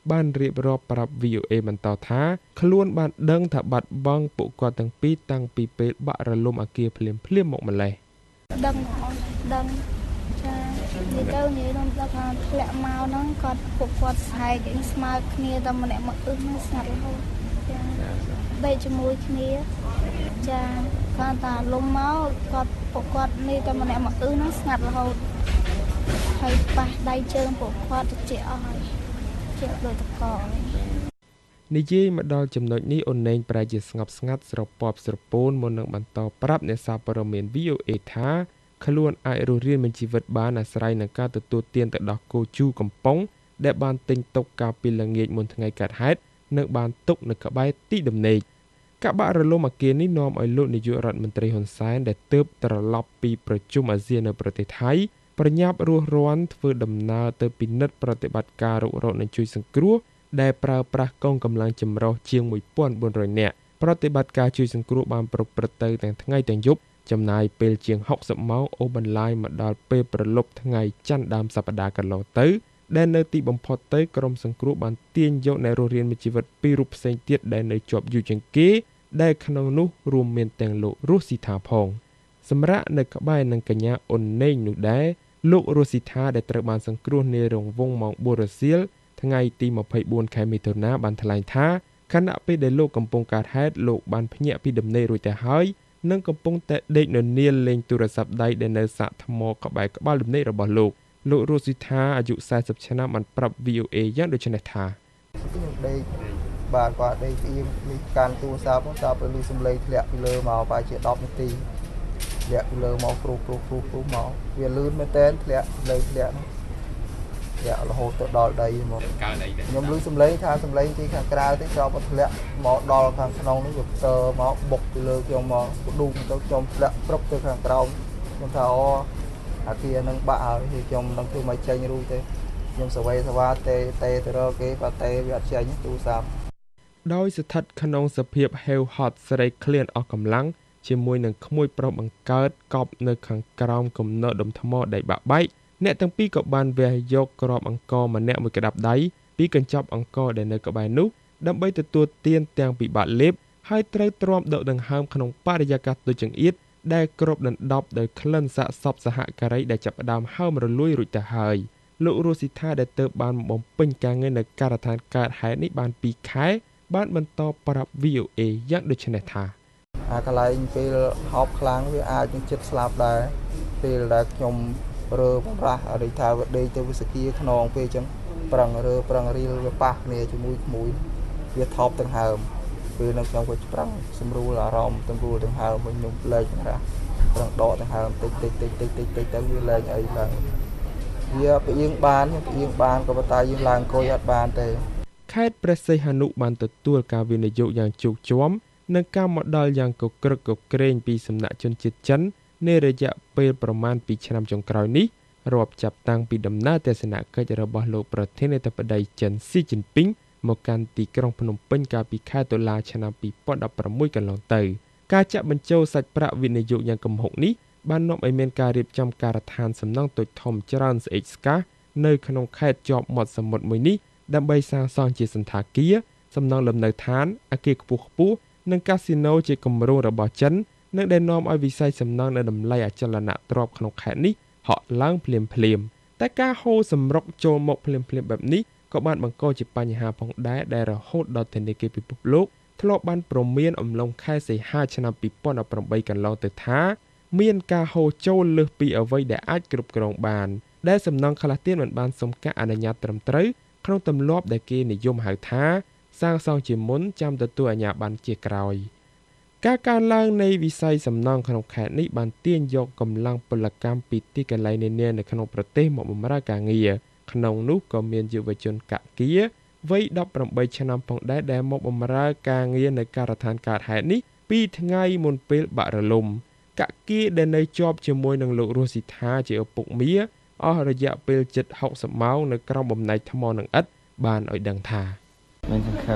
បានរៀបរាប់ប្រាប់ វី អូ เอ បន្តថាខ្លួនបានដឹងថាបាត់បង់ពួកគាត់ទាំងពីរតាំងពីពេលបាក់រលំអគារភ្លាមភ្លាមមកម្លេះដឹងដឹងចានិយាយទៅនិយាយទៅថាធ្លាក់មកហ្នឹងគាត់ពួកគាត់ស្រែកស្មើគ្នាតែម្នាក់មកអឹសហ្នឹងស្ងាត់រហូតចាដេកជាមួយគ្នាចាគាត់តាលំមកគាត់ពួកគាត់នេះតែម្នាក់មកអឹសហ្នឹងស្ងាត់រហូតហើយប៉ះដៃជើងពួកគាត់ទៅជាអស់ហើយជាដូចតកនិយាយមកដល់ចំណុចនេះអូនណេងប្រែជាស្ងប់ស្ងាត់ស្រពាប់ស្រពោនមុននឹងបន្តប្រាប់អ្នកសារព័ត៌មាន វី អូ เอ ថាខ្លួនអាចរស់រានមានជីវិតបានអាស្រ័យនឹងការទទួលទានទឹកដោះគោជូរកំប៉ុងដែលបានទិញទុកកាលពីល្ងាចមុនថ្ងៃកើតហេតុនិងបានទុកនៅក្បែរទីដំណេកការបាក់រលំអគារនេះនាំឲ្យលោកនាយករដ្ឋមន្ត្រីហ៊ុនសែនដែលទើបត្រឡប់ពីប្រជុំអាស៊ាននៅប្រទេសថៃប្រញាប់រស់រាន់ធ្វើដំណើរទៅពិនិត្យប្រតិបត្តិការរុករកនិងជួយសង្គ្រោះដែលប្រើប្រាស់កងកម្លាំងចម្រុះជាងមួយពាន់បួនរយនាក់ប្រតិបត្តិការជួយសង្គ្រោះបានប្រព្រឹត្តទៅទាំងថ្ងៃទាំងយប់ចំណាយពេលជាងហុកសិបម៉ោងអូបន្លាយមកដល់ពេលប្រលប់ថ្ងៃច័ន្ទដើមសប្តាហ៍កន្លងទៅដែលនៅទីបំផុតទៅក្រុមសង្គ្រោះបានទាញយកអ្នករស់រានមានជីវិតពីររូបផ្សេងទៀតដែលនៅជាប់យូរជាងគេដែលក្នុងនោះរួមមានទាំងលោករស់ស៊ីថាផងសម្រាប់នៅក្បែរនឹងកញ្ញាអ៊ុនណេងនោះដែរលោករស់ស៊ីថាដែលត្រូវបានសង្គ្រោះនារង្វង់ម៉ោងបួនរសៀលថ្ងៃទីម្ភៃបួនខែមិថុនាបានថ្លែងថាខណៈពេលដែលលោកកំពុងកើតហេតុលោកបានភ្ញាក់ពីដំណេករួចទៅហើយនិងកំពុងតែដេកននាលលេងទូរស័ព្ទដៃដែលនៅសាកថ្មក្បែរក្បាលដំណេករបស់លោកលោករស់ស៊ីថាអាយុសែសិបឆ្នាំបានប្រាប់ វី អូ เอ យ៉ាងដូចនេះថាដេកបាទគាត់ដេកផ្អៀងនេះកាន់ទូរស័ព្ទដល់ពេលមានសំឡេងធ្លាក់ពីលើមកប្រហែលជាដប់នាទីធ្លាក់ពីលើមកព្រុសព្រុសព្រុសព្រុសមកវាលឿនមែនតើធ្លាក់លើធ្លាក់នោះធ្លាក់រហូតទៅដល់ដីមកខ្ញុំឮសំឡេងថាសំឡេងទីខាងក្រៅទេចោលមកធ្លាក់មកដល់ខាងក្នុងនេះវាផ្ទើមកបុកពីលើខ្ញុំមកផ្ដុំទៅខ្ញុំធ្លាក់ព្រឹកទៅខាងក្រោមខ្ញុំថាអូអាគារនឹងបាក់ហើយខ្ញុំនឹងធ្វើមកចេញរួចទេខ្ញុំសវ័យសវ៉ាទេទេទៅរកគេបើទេវាអត់ចេញទូរស័ព្ទដោយស្ថិតក្នុងសភាពហេវហត់ស្រីឃ្លានអស់កម្លាំងជាមួយនឹងក្មួយប្រុសបង្កើតកប់នៅខាងក្រោមគំនរដុំថ្មដែលបាក់បែកអ្នកទាំងពីរក៏បានវះយកគ្រាប់អង្ករម្នាក់មួយក្តាប់ដៃពីកញ្ចប់អង្ករដែលនៅក្បែរនោះដើម្បីទទួលទានទាំងពិបាកលេបហើយត្រូវទ្រាំដកដង្ហើមក្នុងបរិយាកាសដូចចង្អៀតដែលគ្របដណ្ដប់ដោយក្លិនសាកសពសហការីដែលចាប់ផ្ដើមហើមរលួយរួចទៅហើយលោករស់ស៊ីថាដែលទើបបានបំពេញការងារនៅការដ្ឋានកើតហេតុនេះបានពីរខែបានបន្តប្រាប់ វី អូ เอ យ៉ាងដូចនេះថាអាកន្លែងពេលហោបខ្លាំងវាអាចនឹងចិត្តស្លាប់ដែរពេលដែលខ្ញុំរើបំរាស់អរិយថាវាដេកទៅវិសគាខ្នងពេលអញ្ចឹងប្រឹងរើប្រឹងរីលវាប៉ះគ្នាជាមួយក្មួយវាថប់ដង្ហើមពេលនឹងខ្ញុំក៏ប្រឹងសម្រួលអារម្មណ៍សម្រួលដង្ហើមវិញខ្ញុំលែងរះប្រឹងដកដង្ហើមតិចតិចតិចតិចតិចតិចទៅវាលែងអីឡើងវាផ្អៀងបានផ្អៀងបានក៏ប៉ុន្តែយើងឡើងអង្គុយអត់បានទេខេត្តព្រះសីហនុបានទទួលការវិនិយោគយ៉ាងជោគជ័យនិងការមកដល់យ៉ាងកក្រឹកកក្រែងពីសំណាក់ជនជាតិចិននៃរយៈពេលប្រមាណពីឆ្នាំចុងក្រោយនេះរាប់ចាប់តាំងពីដំណើរទស្សនកិច្ចរបស់លោកប្រធានាធិបតីចិនស៊ីជីនពីងមកកាន់ទីក្រុងភ្នំពេញកាលពីខែតុលាឆ្នាំពីរពាន់ដប់ប្រាំមួយកន្លងទៅការចាក់បញ្ចូលសាច់ប្រាក់វិនិយោគយ៉ាងគំហុកនេះបាននាំឲ្យមានការរៀបចំការដ្ឋានសំណង់តូចធំច្រើនស្អេកស្កះនៅក្នុងខេត្តជាប់មាត់សមុទ្រមួយនេះដើម្បីសាងសង់ជាសន្តាគារសំណង់លំនៅឋានអគារខ្ពស់ខ្ពស់និងកាស៊ីណូជាគម្រោងរបស់ចិននិងដែលនាំឲ្យវិស័យសំណង់នៅតម្លៃអចលនទ្រព្យក្នុងខេត្តនេះហក់ឡើងភ្លាមភ្លាមតែការហូរសម្រុកចូលមកភ្លាមភ្លាមបែបនេះក៏បានបង្កជាបញ្ហាផងដែរដែលរហូតដល់ធនាគារពិភពលោកធ្លាប់បានព្រមានអំឡុងខែសីហាឆ្នាំពីរពាន់ដប់ប្រាំបីកន្លងទៅថាមានការហូរចូលលើសពីអ្វីដែលអាចគ្រប់គ្រងបានដែលសំណង់ខ្លះទៀតមិនបានសុំការអនុញ្ញាតត្រឹមត្រូវក្នុងទម្លាប់ដែលគេនិយមហៅថាសាងសង់ជាមុនចាំទទួលអាជ្ញាប័ណ្ណជាក្រោយការកើនឡើងនៃវិស័យសំណង់ក្នុងខេត្តនេះបានទាញយកកម្លាំងពលកម្មពីទីកន្លែងនានានៅក្នុងប្រទេសមកបម្រើការងារក្នុងនោះក៏មានយុវជនកគាវ័យដប់ប្រាំបីឆ្នាំផងដែរដែលមកបម្រើការងារនៅការដ្ឋានកើតហេតុនេះពីរថ្ងៃមុនពេលបាក់រលំកគាដែលនៅជាប់ជាមួយនឹងលោករស់ស៊ីថាជាឪពុកមាអស់រយៈពេលជិតហុកសិបម៉ោងនៅក្រោមបំណែកថ្មនិងឥដ្ឋបានឲ្យដឹងថាមានសង្ឃឹម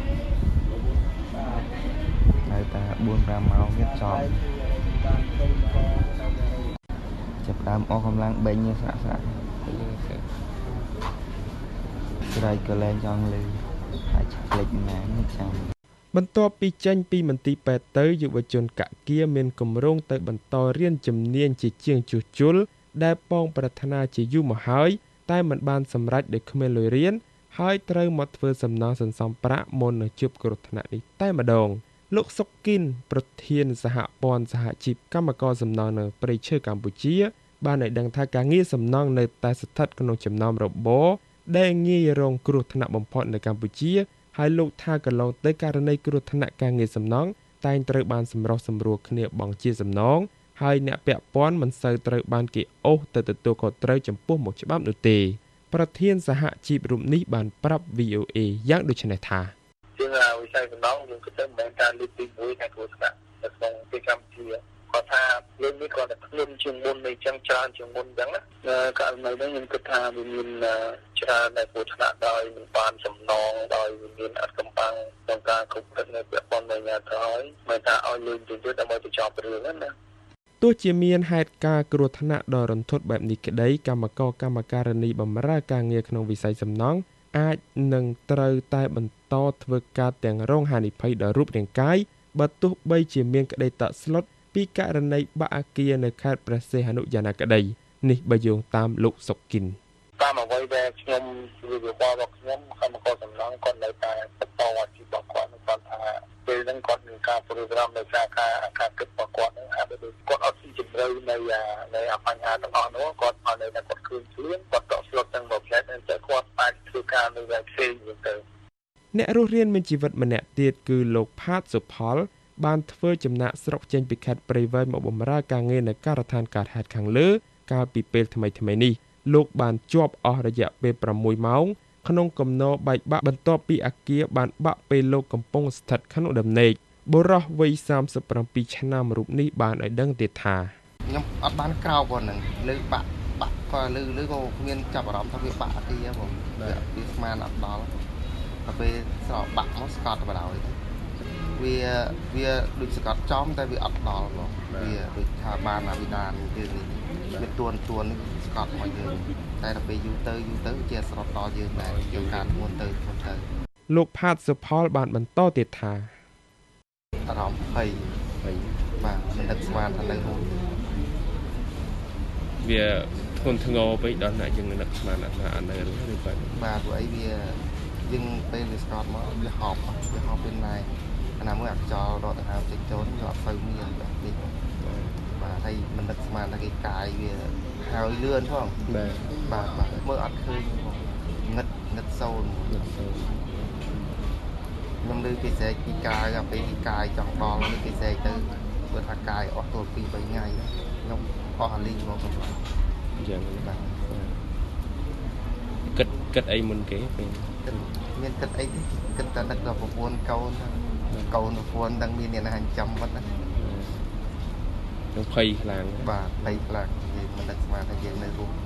ហើយតាបួនប្រាំម៉ោងទៀតចប់ចាប់ដើមអស់កម្លាំងបែងញើសស្រាក់ស្រាក់ព្ស្រ័យក៏លែងចង់លឺហើយឆ្លេចណាមិនចាំបន្ទាប់ពីចេញពីមន្ទីរពេទ្យទៅយុវជនកគាមានគម្រោងទៅបន្តរៀនជំនាញជាជាងជួសជុលដែលប៉ងប្រាថ្នាជាយូរមកហើយតែមិនបានសម្រេចដោយគ្មានលុយរៀនហើយត្រូវមកធ្វើសំណងសន្សំប្រាក់មុននឹងជួបគ្រោះថ្នាក់នេះតែម្ដងលោកសុកគិនប្រធានសហព័ន្ធសហជីពកម្មករសំណង់នៅព្រៃឈើកម្ពុជាបានឲ្យដឹងថាការងារសំណង់នៅតែស្ថិតក្នុងចំណោមរបរដែលងាយរងគ្រោះថ្នាក់បំផុតនៅកម្ពុជាហើយលោកថាកន្លងទៅករណីគ្រោះថ្នាក់ការងារសំណង់តែងត្រូវបានសម្រុះសម្រួលគ្នាបង់ជាសំណងហើយអ្នកពាក់ព័ន្ធមិនសូវត្រូវបានគេអូសទៅទទួលខុសត្រូវចំពោះមុខច្បាប់នោះទេប្រធានសហជីពរូបនេះបានប្រាប់ វី អូ เอ យ៉ាងដូចនេះថាជាងវិស័យសំណង់យើងគិតទៅមិនមែនការលើកទីមួយនៃគ្រោះថ្នាក់នៅក្នុងប្រទេសកម្ពុជាគាត់ថាលើកនេះគាត់តែខ្លួនជាងមុននៃចឹងច្រើនជាងមុនចឹងណាករណីនេះខ្ញុំគិតថាវាមានច្រើននៃគ្រោះថ្នាក់ដោយមិនបានសំណងដោយមានអត់កម្បាំងក្នុងការគ្រប់គ្រងនៅពាក់ព័ន្ធនឹងអាទៅហើយមិនថាឲ្យលឿនទៅទៀតដើម្បីបញ្ចប់រឿងហ្នឹងណាទោះជាមានហេតុការណ៍គ្រោះថ្នាក់ដ៏រន្ធត់បែបនេះក្តីកម្មករកម្មការិនីបម្រើការងារក្នុងវិស័យសំណង់អាចនឹងត្រូវតែបន្តធ្វើការទាំងរងហានិភ័យដល់រូបរាងកាយបើទោះបីជាមានក្តីតក់ស្លុតពីករណីបាក់អគារនៅខេត្តព្រះសីហនុយ៉ាងណាក្តីនេះបើយោងតាមលោកសុកគិនតាមអ្វីដែលខ្ញុំវិវត្តរបស់ខ្ញុំកម្មករសំណង់គាត់នៅតែបន្តអាជីពរបស់គាត់គាត់ថាពេលហ្នឹងគាត់មានការប្រូក្រាមនៅសារការការគិតរបស់គាត់ហ្នឹងអាចទៅគាត់អត់ស៊ីជម្រៅនៅនៅបញ្ហាទាំងអស់នោះគាត់អត់នៅតែគាត់ឃើញខ្លួនគាត់តក់ស្លុតទាំងមួយផ្លែតតែគាត់អាចធ្វើការនៅតែផ្សេងវិញទៅអ្នករស់រានមានជីវិតម្នាក់ទៀតគឺលោកផាតសុផលបានធ្វើចំណាក់ស្រុកចេញពីខេត្តព្រៃវែងមកបម្រើការងារនៅការដ្ឋានកើតហេតុខាងលើកាលពីពេលថ្មីថ្មីនេះលោកបានជាប់អស់រយៈពេលប្រាំមួយម៉ោងក្នុងគំនរបែកបាក់បន្ទាប់ពីអគារបានបាក់ពេលលោកកំពុងស្ថិតក្នុងដំណេកបុរសវ័យសាមសិបប្រាំពីរឆ្នាំរូបនេះបានឲ្យដឹងទៀតថាខ្ញុំអត់បានក្រោកគាត់នឹងលើបាក់បាក់ក៏លើលើក៏មានចាប់អារម្មណ៍ថាវាបាក់អគារបងវាស្មានអត់ដល់ដល់ពេលស្រកបាក់មកស្កត់ទៅដល់វាវាដូចស្កត់ចំតែវាអត់ដល់បងវាដូចថាបានអាវិដានទៀតនេះវាទួនទួននេះស្កត់មកយើងតែដល់ពេលយូរទៅយូរទៅជាស្រុតដល់យើងដែរយើងការមុនទៅមុនទៅលោកផាតសុផលបានបន្តទៀតថាអារម្មណ៍ភ័យភ័យបាទមិនដឹកស្មានថានៅនោះវាធ្ងន់ធ្ងរពេកដល់ណាយើងនឹកស្មានថាអត់នៅនោះឬបាទបាទព្រោះអីវាយើងពេលវាស្កត់មកវាហប់វាហប់ពេលណាណាមួយអាខ្យល់ដកដង្ហើមចេញចូលវាអត់សូវមានបែបនេះបាទហើយមិននឹកស្មានថាគេកាយវាហើយលឿនផងបាទបាទមើលអត់ឃើញផងងឹតងឹតសូនខ្ញុំលើគេស្រែកពីកាយដល់ពេលពីកាយចង់ដល់នេះគេស្រែកទៅព្រោះថាកាយអស់ទល់ពីរបីថ្ងៃខ្ញុំអស់អាលីមកខ្ញុំអញ្ចឹងបាទគិតគិតអីមុនគេពេលមានគិតអីគិតតែនឹកដល់ប្រពន្ធកូនកូនប្រពន្ធទាំងមានអ្នកណាចាំបាត់ណានឹងភ័យខ្លាំងបាទភ័យខ្លាំងនិយាយមិនដឹកស្មានថាយើងនៅរស់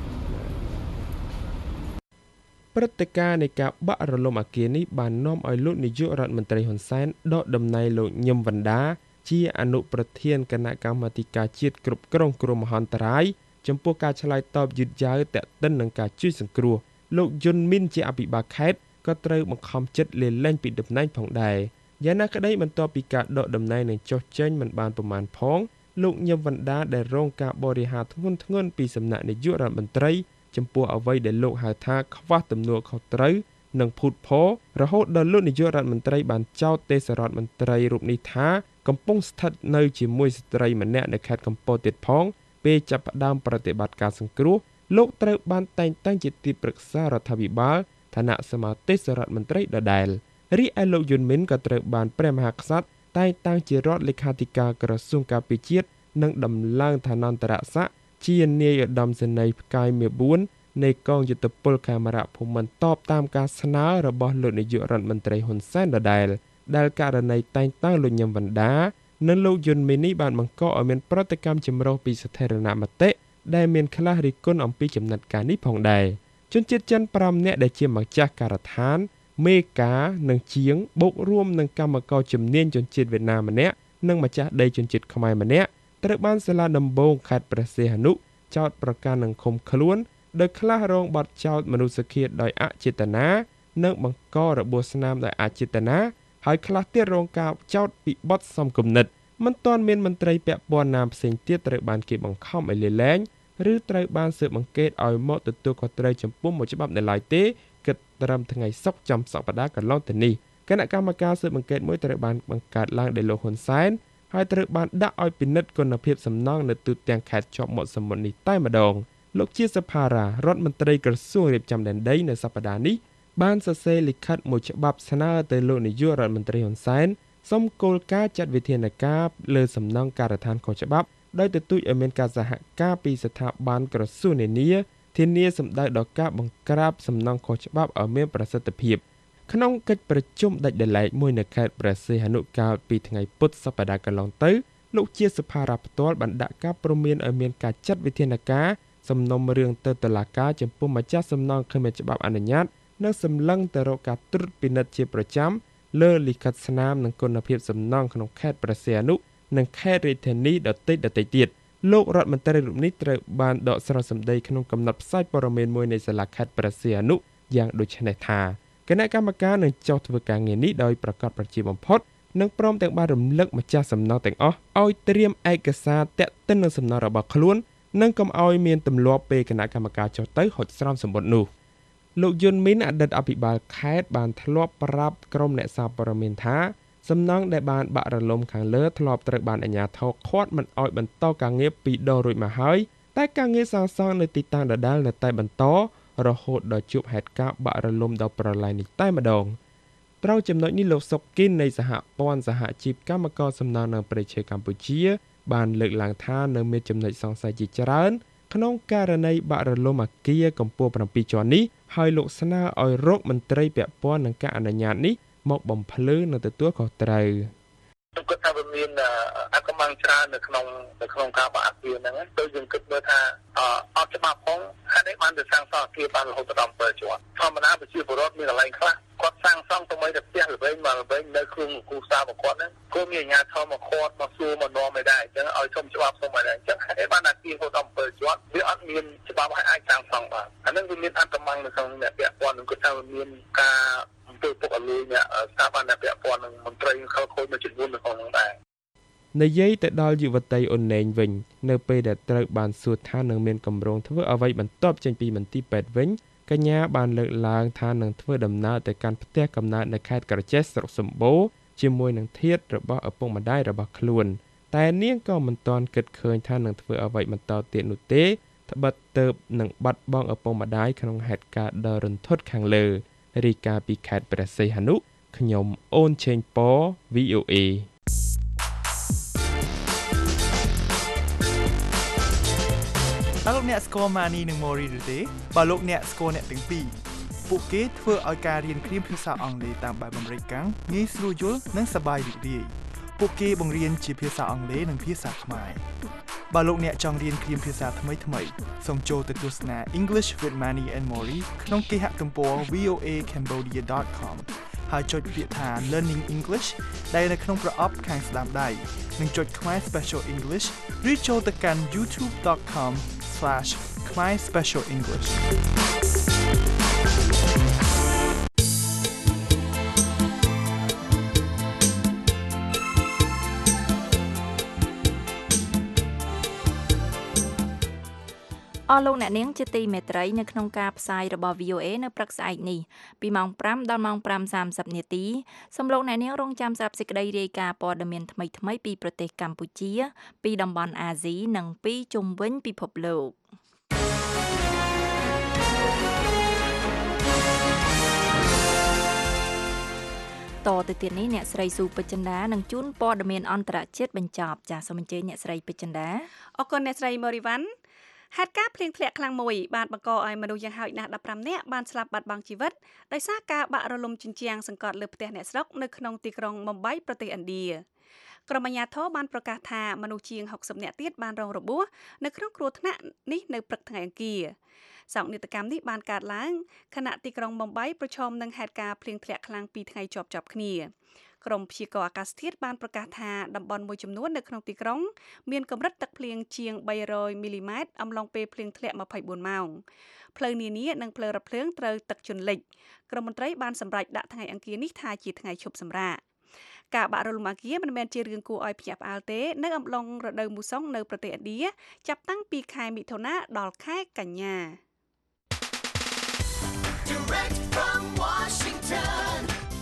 ព្រឹត្តិការណ៍នៃការបាក់រលំអគារនេះបាននាំឲ្យលោកនាយករដ្ឋមន្ត្រីហ៊ុនសែនដកតំណែងលោកញឹមវណ្ដាជាអនុប្រធានគណៈកម្មាធិការជាតិគ្រប់គ្រងគ្រោះមហន្តរាយចំពោះការឆ្លើយតបយឺតយ៉ាវទាក់ទិននឹងការជួយសង្គ្រោះលោកយុនមីនជាអភិបាលខេត្តក៏ត្រូវបង្ខំចិត្តលាលែងពីតំណែងផងដែរយ៉ាងណាក្តីបន្ទាប់ពីការដកតំណែងនឹងចុះចេញមិនបានប្រមាណផងលោកញឹមវណ្ដាដែលរងការបរិហារធ្ងន់ធ្ងរពីសំណាក់នាយករដ្ឋមន្ត្រីចំពោះអ្វីដែលលោកហៅថាខ្វះទំនួលខុសត្រូវនិងភូតភររហូតដល់លោកនាយករដ្ឋមន្ត្រីបានចោទទេសរដ្ឋមន្ត្រីរូបនេះថាកំពុងស្ថិតនៅជាមួយស្ត្រីម្នាក់នៅខេត្តកំពតទៀតផងពេលចាប់ផ្ដើមប្រតិបត្តិការសង្គ្រោះលោកត្រូវបានតែងតាំងជាទីប្រឹក្សារដ្ឋាភិបាលឋានៈសមាទេសរដ្ឋមន្ត្រីដដែលរីឯលោកយុនមីនក៏ត្រូវបានព្រះមហាក្សត្រតែងតាំងជារដ្ឋលេខាធិការក្រសួងការពារជាតិនិងដំឡើងឋានន្តរស័ក្តិជានាយឧត្តមសេនីយ៍ផ្កាយមាសបួននៃកងយុទ្ធពលខេមរៈភូមិន្ទតបតាមការស្នើរបស់លោកនាយករដ្ឋមន្ត្រីហ៊ុនសែនដដែលដែលករណីតែងតាំងលោកញឹមវណ្ដានិងលោកយុនមីននេះបានបង្កឲ្យមានប្រតិកម្មចម្រុះពីសាធារណមតិដែលមានខ្លះរិះគន់អំពីចំណាត់ការនេះផងដែរជនជាតិចិនប្រាំនាក់ដែលជាម្ចាស់ការដ្ឋានមេការនិងជាងបូករួមនឹងកម្មករជំនាញជនជាតិវៀតណាមម្នាក់និងម្ចាស់ដីជនជាតិខ្មែរម្នាក់ត្រូវបានសាលាដំបងខេត្តព្រះសីហនុចោទប្រកាន់នឹងឃុំខ្លួនដោយខ្លះរងបទចោទមនុស្សឃាតដោយអចេតនានិងបង្ករបួសស្នាមដោយអចេតនាហើយខ្លះទៀតរងការចោទពីបទសំគំនិតមិនទាន់មានមន្ត្រីពាក់ព័ន្ធណាផ្សេងទៀតត្រូវបានគេបង្ខំឲ្យលាលែងឬត្រូវបានស៊ើបអង្កេតឲ្យមកទទួលខុសត្រូវចំពោះមុខច្បាប់នៅឡើយទេគិតត្រឹមថ្ងៃសុក្រចំសប្តាហ៍កន្លងទៅនេះគណៈកម្មការស៊ើបអង្កេតមួយត្រូវបានបង្កើតឡើងដោយលោកហ៊ុនសែនហើយត្រូវបានដាក់ឲ្យពិនិត្យគុណភាពសំណង់នៅទូទាំងខេត្តជាប់មាត់សមុទ្រនេះតែម្ដងលោកជាសភារារដ្ឋមន្ត្រីក្រសួងរៀបចំដែនដីនៅសប្តាហ៍នេះបានសរសេរលិខិតមួយច្បាប់ស្នើទៅលោកនាយករដ្ឋមន្ត្រីហ៊ុនសែនសុំគោលការណ៍ចាត់វិធានការលើសំណង់ការដ្ឋានខុសច្បាប់ដោយទទូចឲ្យមានការសហការពីស្ថាប័នក្រសួងនានាធានាសម្ដៅដល់ការបង្ក្រាបសំណង់ខុសច្បាប់ឲ្យមានប្រសិទ្ធភាពក្នុងកិច្ចប្រជុំដាច់ដោយឡែកមួយនៅខេត្តព្រះសីហនុកាលពីថ្ងៃពុធសប្តាហ៍កន្លងទៅលោកជាសភារាផ្ទាល់បានដាក់ការព្រមានឲ្យមានការចាត់វិធានការសំណុំរឿងទៅតុលាការចំពោះម្ចាស់សំណង់គ្មានច្បាប់អនុញ្ញាតនិងសម្លឹងទៅរកការត្រួតពិនិត្យជាប្រចាំលើលិខិតស្នាមនិងគុណភាពសំណង់ក្នុងខេត្តព្រះសីហនុនិងខេត្តរាជធានីដទៃដទៃទៀតលោករដ្ឋមន្ត្រីរូបនេះត្រូវបានដកស្រង់សម្ដីក្នុងកំណត់ផ្សាយព័ត៌មានមួយនៃសាលាខេត្តព្រះសីហនុយ៉ាងដូចនេះថាគណៈកម្មការនឹងចុះធ្វើការងារនេះដោយប្រកាសប្រជាបំផុតនិងព្រមទាំងបានរំលឹកម្ចាស់សំណង់ទាំងអស់ឲ្យត្រៀមឯកសារតាក់ទិននឹងសំណង់របស់ខ្លួននិងកុំឲ្យមានទម្លាប់ពេលគណៈកម្មការចុះទៅហុចស្រោមសម្បត្តិនោះលោកយុនមីនអតីតអភិបាលខេត្តបានធ្លាប់ប្រាប់ក្រុមអ្នកសារព័ត៌មានថាសំណង់ដែលបានបាក់រលំខាងលើធ្លាប់ត្រូវបានអាជ្ញាធរឃាត់មិនឲ្យបន្តការងារពីរដងរួចមកហើយតែការងារសាងសង់នៅទីតាំងដដែលនៅតែបន្តរហូតដល់ជួបហេតុការណ៍បាក់រលំដល់ប្រឡាយនេះតែម្ដងត្រូវចំណុចនេះលោកសុកគិននៃសហព័ន្ធសហជីពកម្មករសំណង់នៅប្រទេសកម្ពុជាបានលើកឡើងថានៅមានចំណុចសង្ស័យជាច្រើនក្នុងករណីបាក់រលំអគារកម្ពស់ប្រាំពីរជាន់នេះហើយលោកស្នើឲ្យរកមន្ត្រីពាក់ព័ន្ធនឹងការអនុញ្ញាតនេះមកបំភ្លឺនៅទទួលខុសត្រូវខ្ញុំគិតថាវាមានអកម្មងច្រើននៅក្នុងនៅក្នុងការបាក់អគារហ្នឹងទៅយើងគិតមើលថាអត់ច្បាប់ផងហើយនេះបានទៅសាងសង់អគារបានរហូតដល់bảyជាន់ធម្មតាប្រជាពលរដ្ឋមានកន្លែងខ្លះគាត់សាងសង់ទៅមិនតែផ្ទះល្បែងមកល្បែងនៅក្នុងគូសារបស់គាត់ហ្នឹងក៏មានអាជ្ញាធរមកឃាត់មកសួរមកនាំមិនដែរអញ្ចឹងឲ្យសុំច្បាប់សុំមិនដែរអញ្ចឹងហើយបានអគាររហូតដល់bảyជាន់វាអត់មានច្បាប់ឲ្យអាចសាងសង់បានអាហ្នឹងវាមានអកម្មងនៅក្នុងអ្នកពាក់ព័ន្ធនឹងគាត់ថាមានការទៅពុកអលួយអ្នកស្ថាប័នអ្នកពាក់ព័ន្ធនឹងមន្ត្រីខលខូចមួយចំនួននៅក្នុងនោះដែរនិយាយទៅដល់យុវតីអ៊ុនណេងវិញនៅពេលដែលត្រូវបានសួរថានឹងមានកម្រងធ្វើអ្វីបន្ទាប់ចេញពីមន្ទីរពេទ្យវិញកញ្ញាបានលើកឡើងថានឹងធ្វើដំណើរទៅកាន់ផ្ទះកំណើតនៅខេត្តក្រចេះស្រុកសម្បូរជាមួយនឹងធាតុរបស់ឪពុកម្ដាយរបស់ខ្លួនតែនាងក៏មិនទាន់គិតឃើញថានឹងធ្វើអ្វីបន្តទៀតនោះទេត្បិតទៅនឹងបាត់បង់ឪពុកម្ដាយក្នុងហេតុការណ៍ដ៏រន្ធត់ខាងលើរាយការណ៍ពីខេត្តព្រះសីហនុខ្ញុំអូនឆេងប៉ វី អូ អេតើលោកអ្នកស្គាល់ Mani និង Mori ឬទេបើលោកអ្នកស្គាល់អ្នកទាំងពីរពួកគេធ្វើឲ្យការរៀនគ្រាមភាសាអង់គ្លេសតាមបែបអាមេរិកកាំងងាយស្រួលយល់និងសប្បាយរីករាយពួកគេបង្រៀនជាភាសាអង់គ្លេសនិងភាសាខ្មែរបើលោកអ្នកចង់រៀនគ្រាមភាសាថ្មីថ្មីសូមចូលទៅទស្សនា English with Mani and Mori ក្នុងគេហទំព័រ v o a cambodia dot com ហើយចុចពាក្យថា Learning English ដែលនៅក្នុងប្រអប់ខាងស្ដាំដៃនិងចុច Khmer Special English ឬចូលទៅកាន់ youtube dot com slash khmer special english អស់លោកអ្នកនាងជាទីមេត្រីនៅក្នុងការផ្សាយរបស់ វី អូ អេ នៅព្រឹកស្អែកនេះពីម៉ោង5ដល់ម៉ោង5:សាមសិបនាទីសូមលោកអ្នកនាងរងចាំស្ដាប់សេចក្តីរាយការណ៍ព័ត៌មានថ្មីៗពីប្រទេសកម្ពុជាពីតំបន់អាស៊ីនិងពីជុំវិញពិភពលោកតទៅទៀតនេះអ្នកស្រីស៊ូពេជ្រចិន្តានឹងជូនព័ត៌មានអន្តរជាតិបញ្ចប់ចាសសូមអញ្ជើញអ្នកស្រីពេជ្រចិន្តាអរគុណអ្នកស្រីម៉ូរីវ៉ាន់ហេតុការណ៍ភ្លៀងធ្លាក់ខ្លាំងមួយបានបង្កឲ្យមនុស្សយ៉ាងហោចណាស់ដប់ប្រាំនាក់បានស្លាប់បាត់បង់ជីវិតដោយសារការបាក់រលំជញ្ជាំងសង្កត់លើផ្ទះអ្នកស្រុកនៅក្នុងទីក្រុងមុំបៃប្រទេសឥណ្ឌាក្រុមអាជ្ញាធរបានប្រកាសថាមនុស្សជាងហុកសិបនាក់ទៀតបានរងរបួសនៅក្នុងគ្រោះថ្នាក់នេះនៅព្រឹកថ្ងៃអង្គារសោកនាដកម្មនេះបានកើតឡើងខណៈទីក្រុងមុំបៃប្រឈមនឹងហេតុការណ៍ភ្លៀងធ្លាក់ខ្លាំងពីរថ្ងៃជាប់ៗគ្នាក្រុមព្យាករណ៍អាកាសធាតុបានប្រកាសថាតំបន់មួយចំនួននៅក្នុងទីក្រុងមានកម្រិតទឹកភ្លៀងជាងបីរយមីលីម៉ែត្រអំឡុងពេលភ្លៀងធ្លាក់ម្ភៃបួនម៉ោងផ្លូវនានានិងផ្លូវរថភ្លើងត្រូវទឹកជន់លិចក្រមមន្ត្រីបានសម្រេចដាក់ថ្ងៃអង្គារនេះថាជាថ្ងៃឈប់សម្រាកការបាក់រលំអគារមិនមែនជារឿងគួរឲ្យភ្ញាក់ផ្អើលទេនៅអំឡុងរដូវមូសុងនៅប្រទេសឥណ្ឌាចាប់តាំងពីខែមិថុនាដល់ខែកញ្ញា Direct from Washington,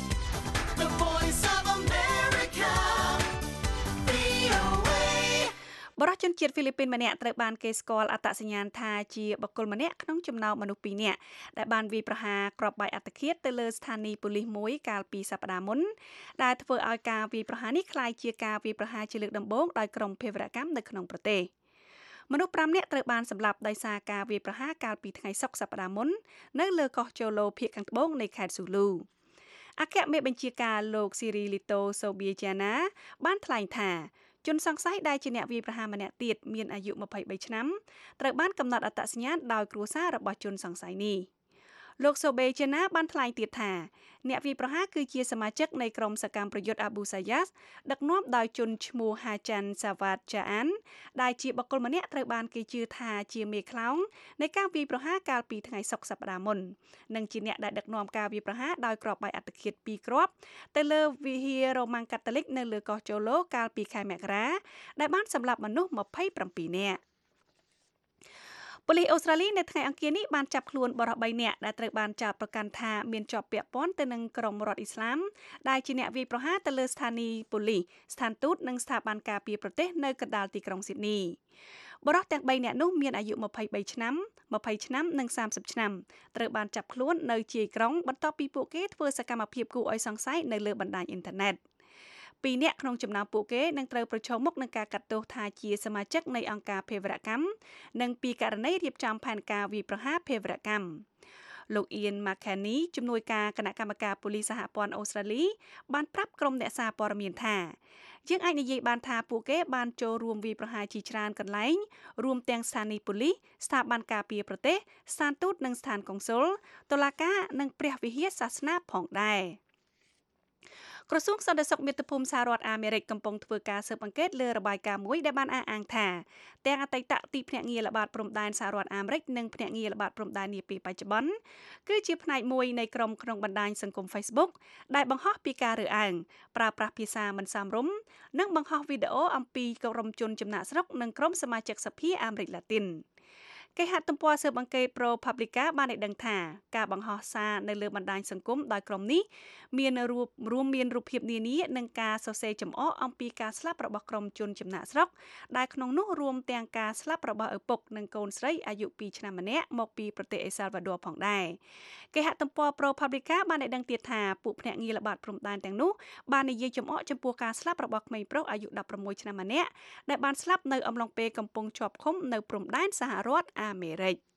the voice of America, វី អូ เอបរិជនជាតិហ្វីលីពីនម្នាក់ត្រូវបានគេស្គាល់អត្តសញ្ញាណថាជាបុគ្គលម្នាក់ក្នុងចំណោមមនុស្សពីរនាក់ដែលបានវាយប្រហារគ្រាប់បែកអត្តឃាតទៅលើស្ថានីយ៍ប៉ូលីសមួយកាលពីសប្តាហ៍មុនដែលធ្វើឲ្យការវាយប្រហារនេះคล้ายជាការវាយប្រហារជាលើកដំបូងដោយក្រុមភេរវកម្មនៅក្នុងប្រទេសមនុស្សប្រាំនាក់ត្រូវបានសម្លាប់ដោយសារការវាយប្រហារកាលពីថ្ងៃសុក្រសប្តាហ៍មុននៅលើកោះជូឡូភាគខាងត្បូងនៃខេត្តស៊ូលូអគ្គមេបញ្ជាការលោកស៊ីរីលីតូសូបៀជាណាបានថ្លែងថាជនសង្ស័យដែលជាអ្នកវាយប្រហារម្នាក់ទៀតមានអាយុยี่สิบสามឆ្នាំត្រូវបានកំណត់អត្តសញ្ញាណដោយគ្រួសាររបស់ជនសង្ស័យនេះលោកសូបេជាណាបានថ្លែងទៀតថាអ្នកវាយប្រហារគឺជាសមាជិកនៃក្រុមសកម្មប្រយុទ្ធអាប៊ូសាយ៉ាសដឹកនាំដោយជនឈ្មោះហាចាន់សាវ៉ាតចាអានដែលជាបុគ្គលម្នាក់ត្រូវបានគេជឿថាជាមេខ្លោងនៃការវាយប្រហារកាលពីថ្ងៃសុក្រសប្តាហ៍មុននិងជាអ្នកដែលដឹកនាំការវាយប្រហារដោយគ្រាប់បែកអត្តឃាតពីរគ្រាប់ទៅលើវិហាររ៉ូម៉ាំងកាតូលិកនៅលើកោះជូឡូកាលពីខែមករាដែលបានសម្លាប់មនុស្សยี่สิบเจ็ดនាក់ប៉ូលីសអូស្ត្រាលីនៅថ្ងៃអង្គារនេះបានចាប់ខ្លួនបរិសុទ្ធបីនាក់ដែលត្រូវបានចោទប្រកាន់ថាមានជាប់ពាក់ព័ន្ធទៅនឹងក្រុមរដ្ឋអ៊ីស្លាមដែលជាអ្នកវាយប្រហារទៅលើស្ថានីយ៍ប៉ូលីសស្ថានទូតនិងស្ថាប័នការពារប្រទេសនៅកណ្ដាលទីក្រុងស៊ីដនីបរិសុទ្ធទាំងបីនាក់នោះមានអាយុยี่สิบสามឆ្នាំยี่สิบឆ្នាំនិងสามสิบឆ្នាំត្រូវបានចាប់ខ្លួននៅជាយក្រុងបន្ទាប់ពីពួកគេធ្វើសកម្មភាពគួរឲ្យសង្ស័យនៅលើបណ្ដាញអ៊ីនធឺណិតពីរនាក់ក្នុងចំណោមពួកគេនឹងត្រូវប្រឈមមុខនឹងការកាត់ទោសថាជាសមាជិកនៃអង្គការភេរវកម្មនិងពីករណីរៀបចំផែនការវាយប្រហារភេរកម្មលោកអ៊ីនម៉ាខានីជំនួយការគណៈកម្មការប៉ូលីសសហព័ន្ធអូស្ត្រាលីបានប្រាប់ក្រុមអ្នកសារព័ត៌មានថាយើងអាចនិយាយបានថាពួកគេបានចូលរួមវាយប្រហារជាច្រើនកន្លែងរួមទាំងស្ថានីយ៍ប៉ូលីសស្ថាប័នការពារប្រទេសស្ថានទូតនិងស្ថានកុងស៊ុលតុលាការនិងព្រះវិហារសាសនាផងដែរក្រសួងសន្តិសុខមាតុភូមិសហរដ្ឋអាមេរិកកំពុងធ្វើការស៊ើបអង្កេតលើរបាយការណ៍មួយដែលបានអះអាងថាទាំងអតីតទីភ្នាក់ងារល្បាតព្រំដែនសហរដ្ឋអាមេរិកនិងភ្នាក់ងារល្បាតព្រំដែននាពេលបច្ចុប្បន្នគឺជាផ្នែកមួយនៃក្រុមក្នុងបណ្ដាញសង្គម Facebook ដែលបង្ហោះពីការរើសអើងប្រើប្រាស់ភាសាមិនសមរម្យនិងបង្ហោះវីដេអូអំពីក្រុមជនចំណាក់ស្រុកនិងក្រុមសមាជិកសភាអាមេរិកឡាទីនគេហទំព័រស៊ើបអង្កេត ProPublica បានឲ្យដឹងថាការបង្ហោះសារនៅលើបណ្ដាញសង្គមដោយក្រុមនេះមានរូបរួមមានរូបភាពនានានិងការសរសេរចំអកអំពីការស្លាប់របស់ក្រុមជនចំណាក់ស្រុកដែលក្នុងនោះរួមទាំងការស្លាប់របស់ឪពុកនិងកូនស្រីអាយុពីរឆ្នាំម្នាក់មកពីប្រទេសអេសាល់វ៉ាឌ័រផងដែរគេហទំព័រ ProPublica បានឲ្យដឹងទៀតថាពួកភ្នាក់ងារល្បាតព្រំដែនទាំងនោះបាននិយាយចំអកចំពោះការស្លាប់របស់ក្មេងប្រុសអាយុ16ឆ្នាំម្នាក់ដែលបានស្លាប់នៅអំឡុងពេលកំពុងជាប់ឃុំនៅព្រំដែនសហរដ្ឋអាមេរិក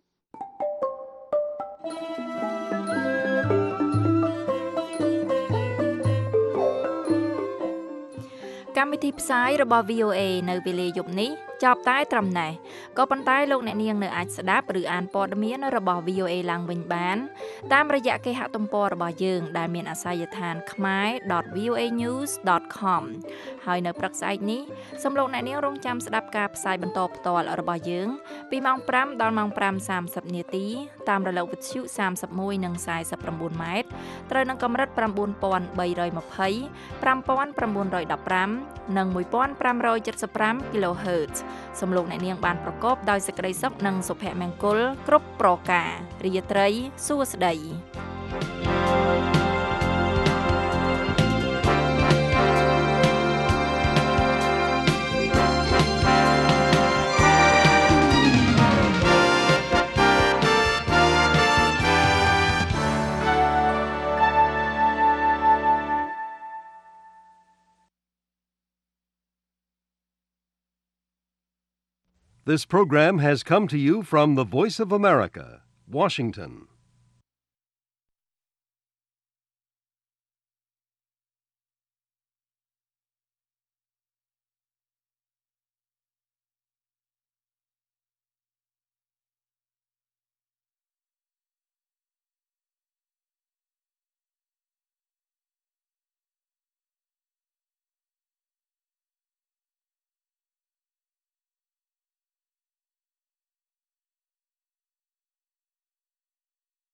កម្មវិធីផ្សាយរបស់ វី អូ អេ នៅវេលាយប់នេះចប់តែត្រឹមណេះក៏ប៉ុន្តែលោកអ្នកនាងនៅអាចស្ដាប់ឬអានព័ត៌មានរបស់ វី អូ អេ ឡើងវិញបានតាមរយៈគេហទំព័ររបស់យើងដែលមានអាសយដ្ឋាន khmae dot v o a news dot com ហើយនៅព្រឹកស្អែកនេះសូមលោកអ្នកនាងរងចាំស្ដាប់ការផ្សាយបន្តផ្ទាល់របស់យើងពីម៉ោងfiveដល់ម៉ោងfiveសាមសិបនាទីតាមរលកវិទ្យុសាមសិបមួយនិងសាយសិបប្រាំបួនម៉ែត្រត្រូវនឹងកម្រិតnine thousand three hundred twenty five thousand nine hundred fifteenនិងfifteen seventy-five kilohertz សូមលោកអ្នកនាងបានប្រកបដោយសេចក្តីសុខនិងសុភមង្គលគ្រប់ប្រការរាត្រីសួស្តី This program has come to you from the Voice of America, Washington.